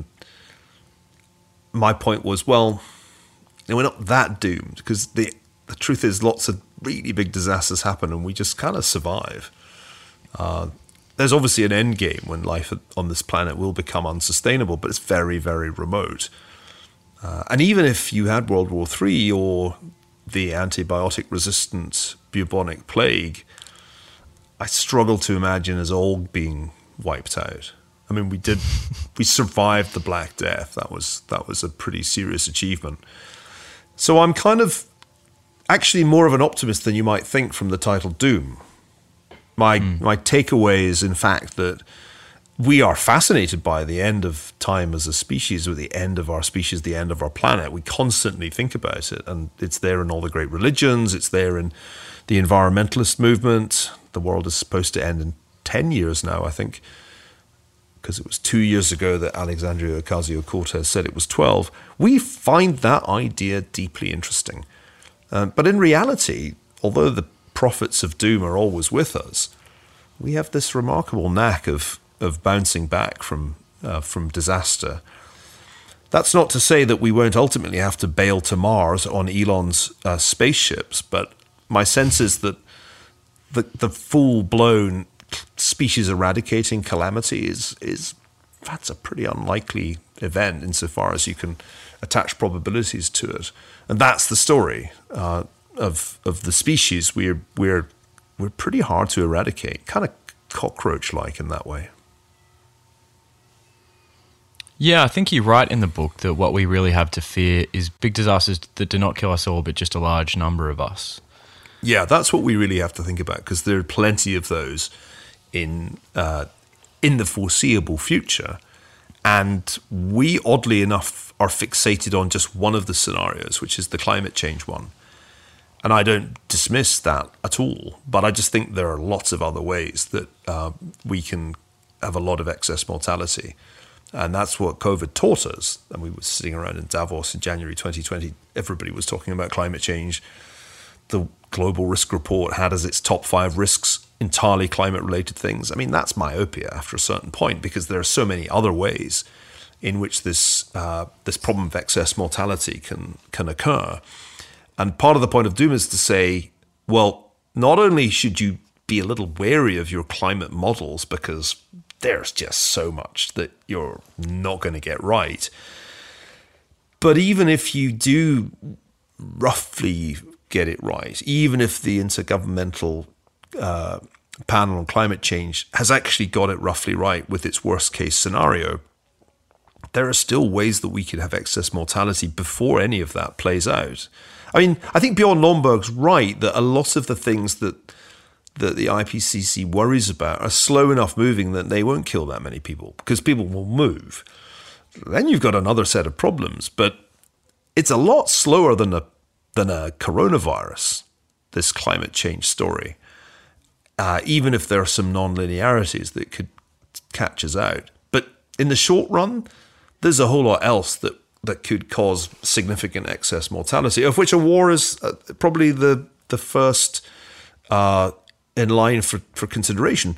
my point was, well, you know, we're not that doomed, because the the truth is lots of really big disasters happen and we just kind of survive. Uh, there's obviously an end game when life on this planet will become unsustainable, but it's very, very remote. Uh, and even if you had World War Three or the antibiotic-resistant bubonic plague, I struggle to imagine us all being wiped out. I mean, we did, we survived the Black Death. That was that was a pretty serious achievement. So I'm kind of actually more of an optimist than you might think from the title Doom. My mm. my takeaway is, in fact, that we are fascinated by the end of time as a species, or the end of our species, the end of our planet. We constantly think about it, and it's there in all the great religions. It's there in the environmentalist movement. The world is supposed to end in ten years now, I think, because it was two years ago that Alexandria Ocasio-Cortez said it was twelve. We find that idea deeply interesting. Uh, but in reality, although the prophets of doom are always with us, we have this remarkable knack of of bouncing back from uh, from disaster. That's not to say that we won't ultimately have to bail to Mars on Elon's uh, spaceships, but my sense is that the the full-blown species eradicating calamity is is that's a pretty unlikely event insofar as you can attach probabilities to it, and that's the story uh, of of the species. We're we're we're pretty hard to eradicate, kind of cockroach-like in that way. Yeah, I think you write in the book that what we really have to fear is big disasters that do not kill us all, but just a large number of us. Yeah, that's what we really have to think about, because there are plenty of those in uh, in the foreseeable future. And we, oddly enough, are fixated on just one of the scenarios, which is the climate change one. And I don't dismiss that at all, but I just think there are lots of other ways that uh, we can have a lot of excess mortality. And that's what COVID taught us. And we were sitting around in Davos in January twenty twenty. Everybody was talking about climate change. The Global Risk Report had as its top five risks entirely climate-related things. I mean, that's myopia after a certain point, because there are so many other ways in which this uh, this problem of excess mortality can can occur. And part of the point of doom is to say, well, not only should you be a little wary of your climate models, because there's just so much that you're not going to get right, but even if you do roughly get it right, even if the Intergovernmental uh, Panel on Climate Change has actually got it roughly right with its worst case scenario, there are still ways that we could have excess mortality before any of that plays out. I mean, I think Bjorn Lomborg's right that a lot of the things that that the I P C C worries about are slow enough moving that they won't kill that many people because people will move. Then you've got another set of problems, but it's a lot slower than a than a coronavirus, this climate change story, uh, even if there are some non-linearities that could catch us out. But in the short run, there's a whole lot else that, that could cause significant excess mortality, of which a war is uh, probably the, the first uh, in line for, for consideration.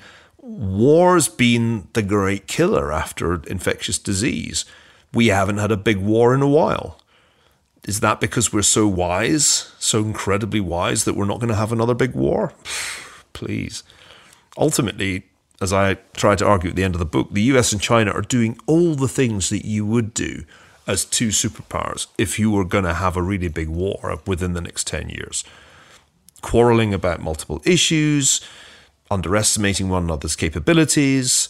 War's been the great killer after infectious disease. We haven't had a big war in a while. Is that because we're so wise, so incredibly wise, that we're not going to have another big war? Please. Ultimately, as I tried to argue at the end of the book, the U S and China are doing all the things that you would do as two superpowers if you were going to have a really big war within the next ten years. Quarreling about multiple issues, underestimating one another's capabilities.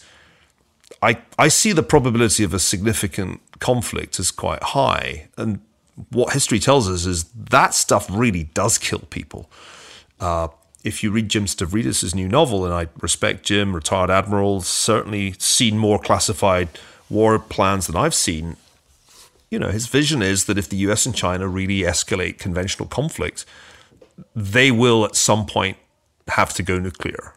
I, I see the probability of a significant conflict as quite high, and what history tells us is that stuff really does kill people. Uh, if you read Jim Stavridis' new novel, and I respect Jim, retired admiral, certainly seen more classified war plans than I've seen, you know, his vision is that if the U S and China really escalate conventional conflict, they will at some point have to go nuclear.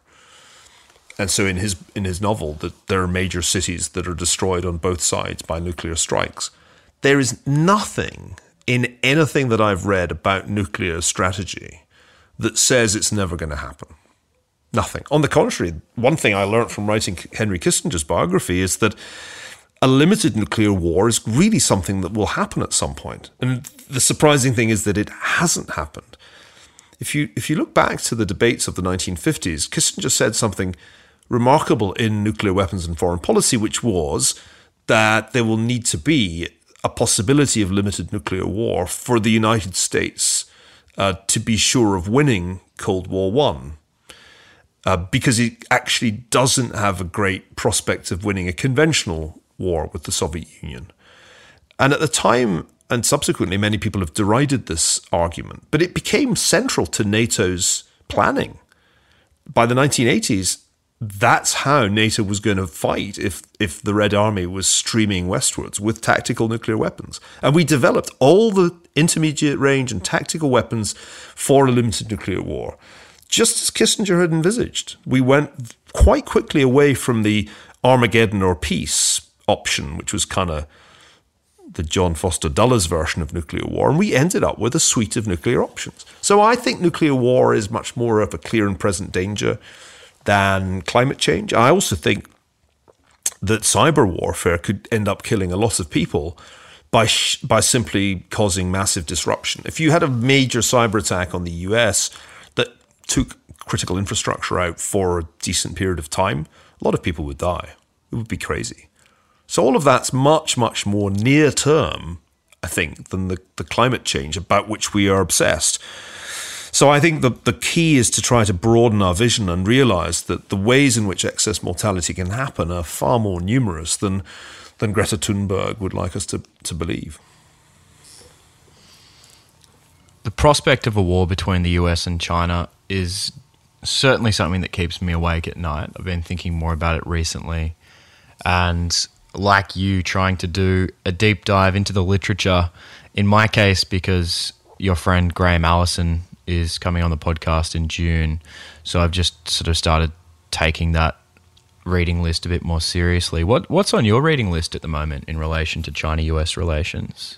And so in his in his novel, that there are major cities that are destroyed on both sides by nuclear strikes. There is nothing in anything that I've read about nuclear strategy that says it's never going to happen. Nothing. On the contrary, one thing I learned from writing Henry Kissinger's biography is that a limited nuclear war is really something that will happen at some point. And the surprising thing is that it hasn't happened. If you if you look back to the debates of the nineteen fifties, Kissinger said something remarkable in Nuclear Weapons and Foreign Policy, which was that there will need to be a possibility of limited nuclear war for the United States uh, to be sure of winning Cold War One, uh, because it actually doesn't have a great prospect of winning a conventional war with the Soviet Union. And at the time, and subsequently, many people have derided this argument, but it became central to NATO's planning. By the nineteen eighties, that's how NATO was going to fight if, if the Red Army was streaming westwards with tactical nuclear weapons. And we developed all the intermediate range and tactical weapons for a limited nuclear war, just as Kissinger had envisaged. We went quite quickly away from the Armageddon or peace option, which was kind of the John Foster Dulles version of nuclear war, and we ended up with a suite of nuclear options. So I think nuclear war is much more of a clear and present danger than climate change. I also think that cyber warfare could end up killing a lot of people by sh- by simply causing massive disruption. If you had a major cyber attack on the U S that took critical infrastructure out for a decent period of time, a lot of people would die. It would be crazy. So all of that's much, much more near term, I think, than the, the climate change about which we are obsessed. So I think the, the key is to try to broaden our vision and realize that the ways in which excess mortality can happen are far more numerous than than Greta Thunberg would like us to, to believe. The prospect of a war between the U S and China is certainly something that keeps me awake at night. I've been thinking more about it recently, and like you, trying to do a deep dive into the literature. In my case, because your friend Graham Allison is coming on the podcast in June, so I've just sort of started taking that reading list a bit more seriously. What what's on your reading list at the moment in relation to China-U S relations?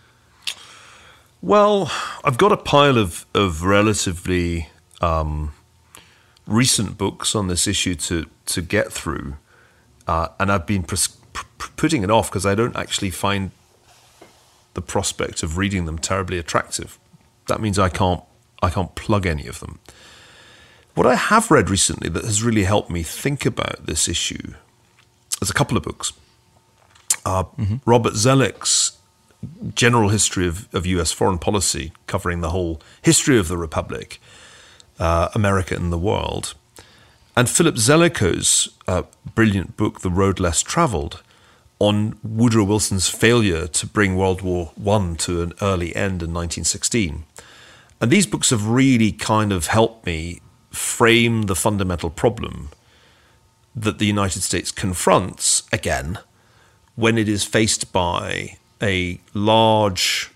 Well, I've got a pile of, of relatively um, recent books on this issue to, to get through, uh, and I've been pres- pr- putting it off because I don't actually find the prospect of reading them terribly attractive. That means I can't I can't plug any of them. What I have read recently that has really helped me think about this issue is a couple of books. Uh, mm-hmm. Robert Zoellick's general history of, of U S foreign policy, covering the whole history of the Republic, uh, America and the world. And Philip Zelikows uh, brilliant book, The Road Less Traveled, on Woodrow Wilson's failure to bring World War One to an early end in nineteen sixteen. And these books have really kind of helped me frame the fundamental problem that the United States confronts, again, when it is faced by a large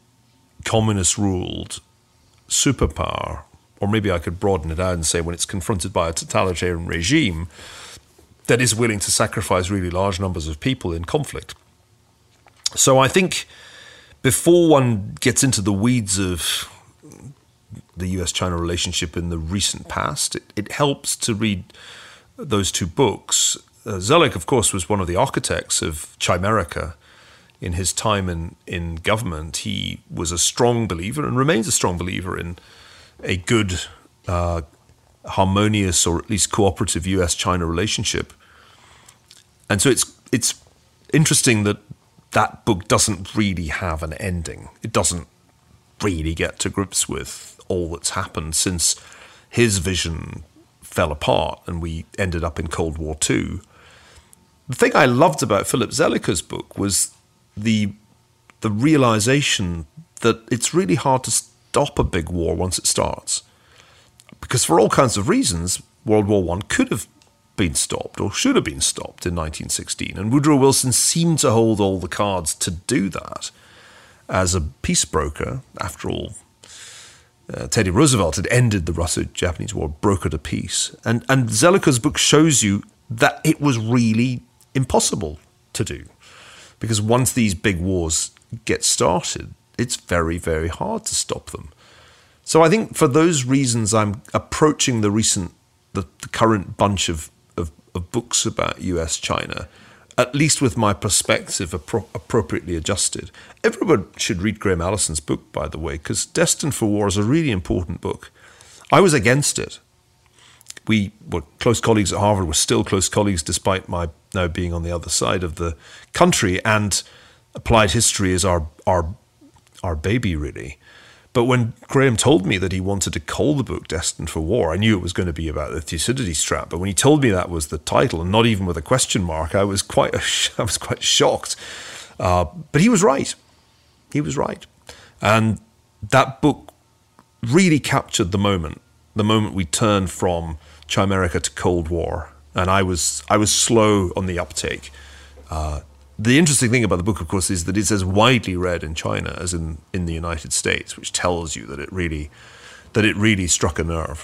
communist-ruled superpower, or maybe I could broaden it out and say when it's confronted by a totalitarian regime that is willing to sacrifice really large numbers of people in conflict. So I think before one gets into the weeds of the U S China relationship in the recent past, it, it helps to read those two books. Uh, Zelikow, of course, was one of the architects of Chimerica in his time in, in government. He was a strong believer and remains a strong believer in a good, uh, harmonious, or at least cooperative U S China relationship. And so it's it's interesting that that book doesn't really have an ending. It doesn't really get to grips with all that's happened since his vision fell apart and we ended up in Cold War Two. The thing I loved about Philip Zelikows' book was the the realization that it's really hard to stop a big war once it starts. Because for all kinds of reasons, World War One could have been stopped or should have been stopped in nineteen sixteen. And Woodrow Wilson seemed to hold all the cards to do that as a peace broker. After all, uh, Teddy Roosevelt had ended the Russo-Japanese War, brokered a peace. And, and Zelikows' book shows you that it was really impossible to do. Because once these big wars get started, it's very, very hard to stop them. So I think for those reasons, I'm approaching the recent, the, the current bunch of, of, of books about U S China, at least with my perspective appro- appropriately adjusted. Everyone should read Graham Allison's book, by the way, because Destined for War is a really important book. I was against it. We were close colleagues at Harvard, we're still close colleagues despite my now being on the other side of the country, and applied history is our our our baby, really. But when Graham told me that he wanted to call the book Destined for War, I knew it was going to be about the Thucydides trap. But when he told me that was the title, and not even with a question mark, I was quite I was quite shocked. Uh, but he was right. He was right. And that book really captured the moment, the moment we turned from Chimerica to Cold War. And I was I was slow on the uptake. Uh, The interesting thing about the book, of course, is that it's as widely read in China as in, in the United States, which tells you that it really that it really struck a nerve.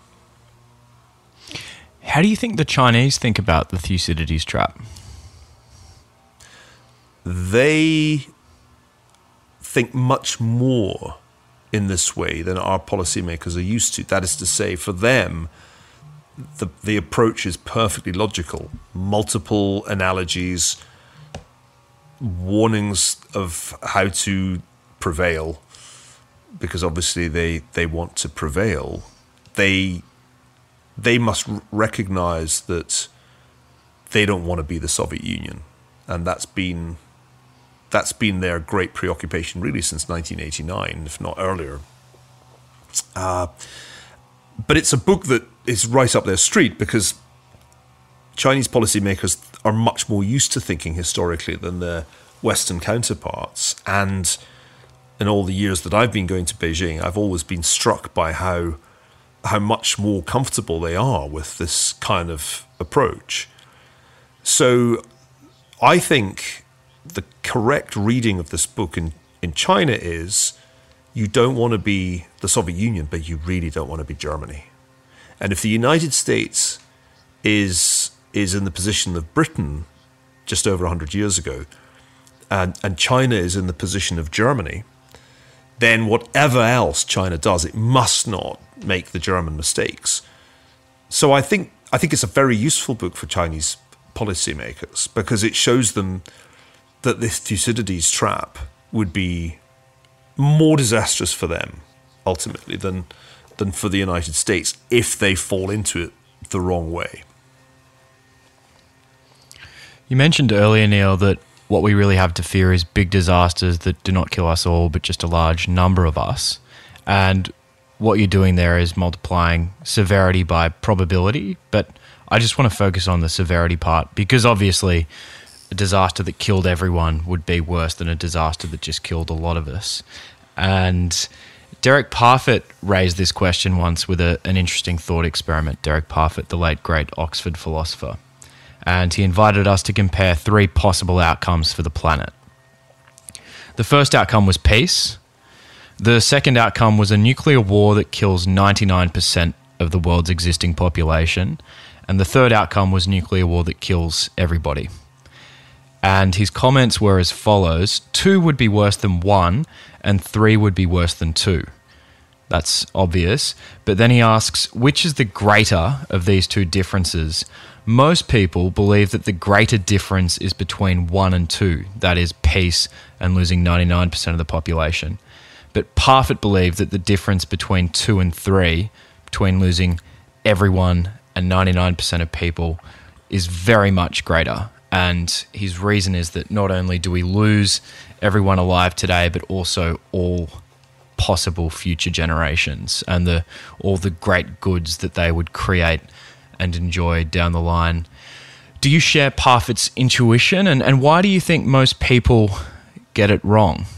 How do you think the Chinese think about the Thucydides trap? They think much more in this way than our policymakers are used to. That is to say, for them, the the approach is perfectly logical. Multiple analogies, warnings of how to prevail, because obviously they, they want to prevail. They they must recognize that they don't want to be the Soviet Union, and that's been that's been their great preoccupation really since nineteen eighty-nine, if not earlier. Uh, but it's a book that is right up their street, because Chinese policymakers are much more used to thinking historically than their Western counterparts. And in all the years that I've been going to Beijing, I've always been struck by how how much more comfortable they are with this kind of approach. So I think the correct reading of this book in, in China is, you don't want to be the Soviet Union, but you really don't want to be Germany. And if the United States is is in the position of Britain just over one hundred years ago, and, and China is in the position of Germany, then whatever else China does, it must not make the German mistakes. So I think I think it's a very useful book for Chinese policymakers, because it shows them that this Thucydides trap would be more disastrous for them, ultimately, than than for the United States if they fall into it the wrong way. You mentioned earlier, Neil, that what we really have to fear is big disasters that do not kill us all, but just a large number of us. And what you're doing there is multiplying severity by probability. But I just want to focus on the severity part, because obviously a disaster that killed everyone would be worse than a disaster that just killed a lot of us. And Derek Parfit raised this question once with a, an interesting thought experiment. Derek Parfit, the late great Oxford philosopher. And he invited us to compare three possible outcomes for the planet. The first outcome was peace. The second outcome was a nuclear war that kills ninety-nine percent of the world's existing population. And the third outcome was nuclear war that kills everybody. And his comments were as follows: two would be worse than one, and three would be worse than two. That's obvious. But then he asks, which is the greater of these two differences? Most people believe that the greater difference is between one and two, that is, peace and losing ninety-nine percent of the population. But Parfit believed that the difference between two and three, between losing everyone and ninety-nine percent of people, is very much greater. And his reason is that not only do we lose everyone alive today, but also all possible future generations and the all the great goods that they would create and enjoy down the line. Do you share Parfit's intuition? And, and why do you think most people get it wrong?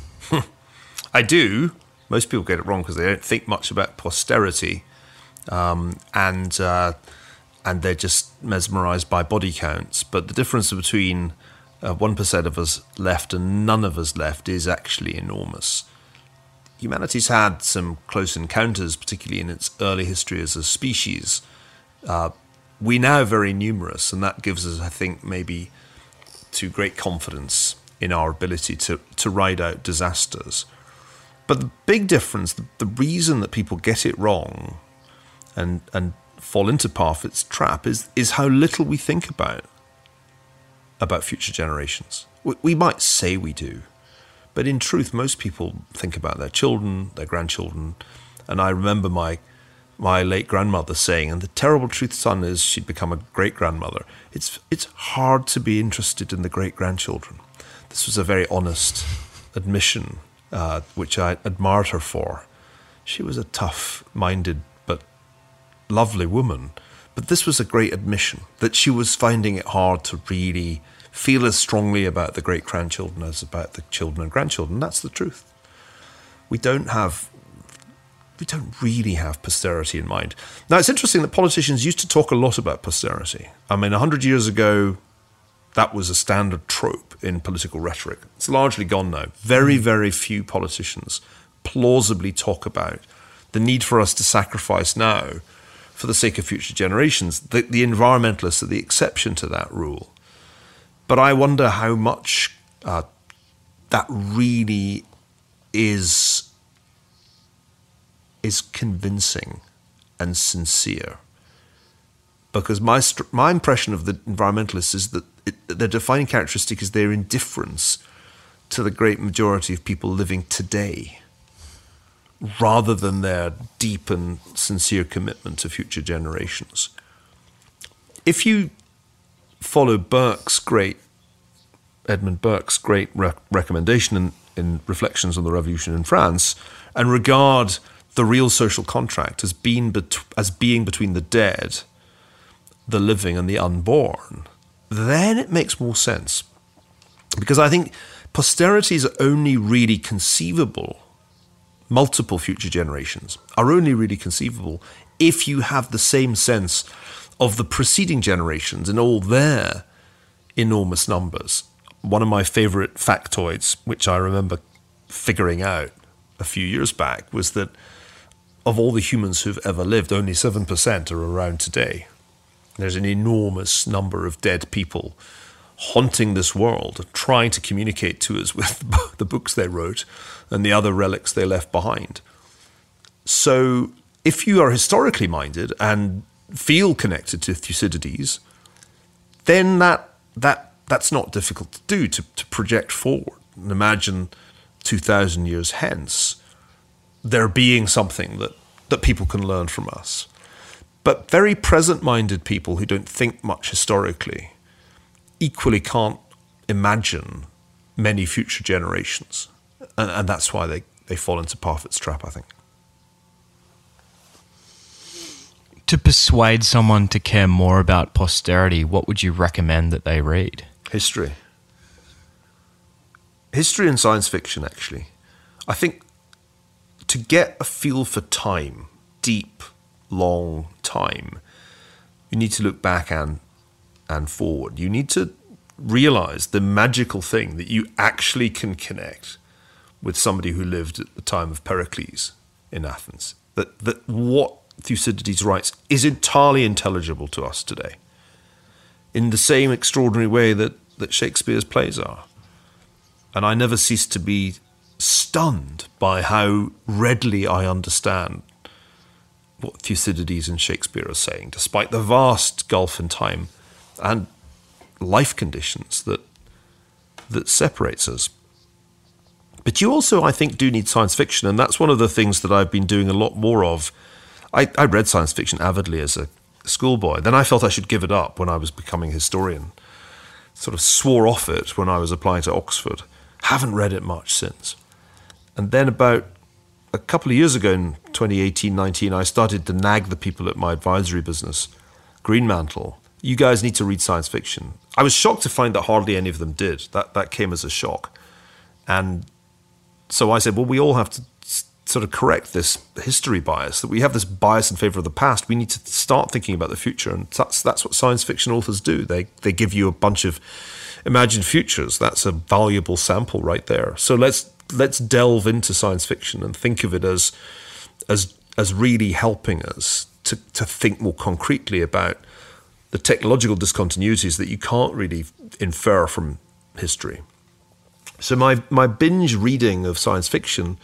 I do. Most people get it wrong because they don't think much about posterity, um, and uh, and they're just mesmerized by body counts. But the difference between uh, one percent of us left and none of us left is actually enormous. Humanity's had some close encounters, particularly in its early history as a species. Uh, we're now very numerous, and that gives us, I think, maybe to great confidence in our ability to, to ride out disasters. But the big difference, the, the reason that people get it wrong and and fall into Parfit's trap is is how little we think about about future generations. We, we might say we do, but in truth, most people think about their children, their grandchildren. And I remember my my late grandmother saying, and the terrible truth, son, is she'd become a great-grandmother. It's it's hard to be interested in the great-grandchildren. This was a very honest admission, uh, which I admired her for. She was a tough-minded but lovely woman. But this was a great admission, that she was finding it hard to really feel as strongly about the great-grandchildren as about the children and grandchildren. That's the truth. We don't have, we don't really have posterity in mind. Now, it's interesting that politicians used to talk a lot about posterity. I mean, a hundred years ago, that was a standard trope in political rhetoric. It's largely gone now. Very, very few politicians plausibly talk about the need for us to sacrifice now for the sake of future generations. The, the environmentalists are the exception to that rule. But I wonder how much uh, that really is, is convincing and sincere. Because my my impression of the environmentalists is that it, their defining characteristic is their indifference to the great majority of people living today, rather than their deep and sincere commitment to future generations. If you follow Burke's great, Edmund Burke's great re- recommendation in, in Reflections on the Revolution in France, and regard the real social contract as being, bet- as being between the dead, the living and the unborn, then it makes more sense. Because I think posterity is only really conceivable, multiple future generations are only really conceivable if you have the same sense of the preceding generations in all their enormous numbers. One of my favorite factoids, which I remember figuring out a few years back, was that of all the humans who've ever lived, only seven percent are around today. There's an enormous number of dead people haunting this world, trying to communicate to us with the books they wrote and the other relics they left behind. So if you are historically minded and feel connected to Thucydides, then that that that's not difficult to do, to, to project forward and imagine two thousand years hence there being something that, that people can learn from us. But very present-minded people who don't think much historically equally can't imagine many future generations. And, and that's why they, they fall into Parfit's trap, I think. To persuade someone to care more about posterity, what would you recommend that they read? History. History and science fiction, actually. I think to get a feel for time, deep, long time, you need to look back and and forward. You need to realize the magical thing that you actually can connect with somebody who lived at the time of Pericles in Athens. That that what Thucydides writes is entirely intelligible to us today, in the same extraordinary way that, that Shakespeare's plays are. And I never cease to be stunned by how readily I understand what Thucydides and Shakespeare are saying, despite the vast gulf in time and life conditions that that separates us. But you also, I think, do need science fiction, and that's one of the things that I've been doing a lot more of. I, I read science fiction avidly as a schoolboy. Then I felt I should give it up when I was becoming a historian. Sort of swore off it when I was applying to Oxford. Haven't read it much since. And then about a couple of years ago, in twenty eighteen nineteen, I started to nag the people at my advisory business, Greenmantle. You guys need to read science fiction. I was shocked to find that hardly any of them did. That that came as a shock. And so I said, well, we all have to sort of correct this history bias, that we have this bias in favor of the past. We need to start thinking about the future. And that's that's what science fiction authors do. They they give you a bunch of imagined futures. That's a valuable sample right there. So let's let's delve into science fiction and think of it as as as really helping us to, to think more concretely about the technological discontinuities that you can't really infer from history. So my, my binge reading of science fiction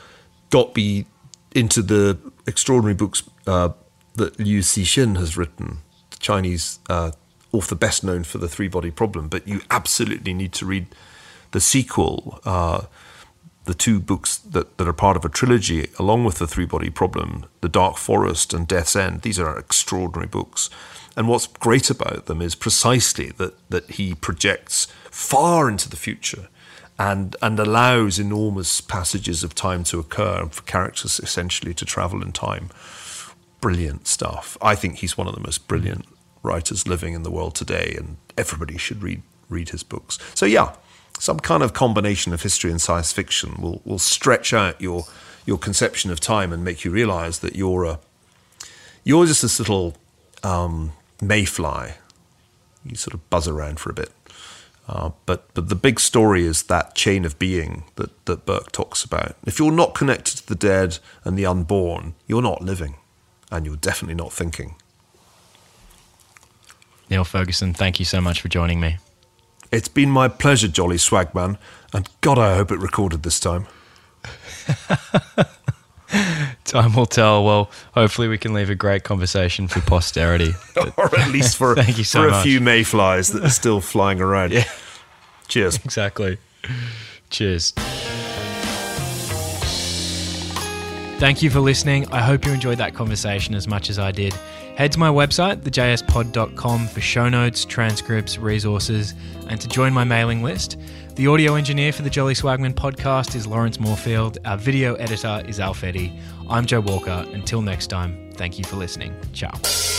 got me into the extraordinary books uh, that Liu Cixin has written, the Chinese uh, author best known for The Three-Body Problem. But you absolutely need to read the sequel, uh, the two books that, that are part of a trilogy, along with The Three-Body Problem, The Dark Forest and Death's End. These are extraordinary books. And what's great about them is precisely that that he projects far into the future and and allows enormous passages of time to occur and for characters essentially to travel in time. Brilliant stuff. I think he's one of the most brilliant writers living in the world today, and everybody should read read his books. So yeah, some kind of combination of history and science fiction will will stretch out your your conception of time and make you realize that you're a you're just this little um, mayfly. You sort of buzz around for a bit. Uh, but but the big story is that chain of being that, that Burke talks about. If you're not connected to the dead and the unborn, you're not living, and you're definitely not thinking. Neil Ferguson, thank you so much for joining me. It's been my pleasure, Jolly Swagman, and God, I hope it recorded this time. Time will tell. Well, hopefully we can leave a great conversation for posterity. Or at least for, Thank you so for a much. few mayflies that are still flying around. Yeah. Cheers. Exactly. Cheers. Thank you for listening. I hope you enjoyed that conversation as much as I did. Head to my website, the j s pod dot com, for show notes, transcripts, resources, and to join my mailing list. The audio engineer for the Jolly Swagman podcast is Lawrence Moorfield. Our video editor is Alf Eddy. I'm Joe Walker. Until next time, thank you for listening. Ciao.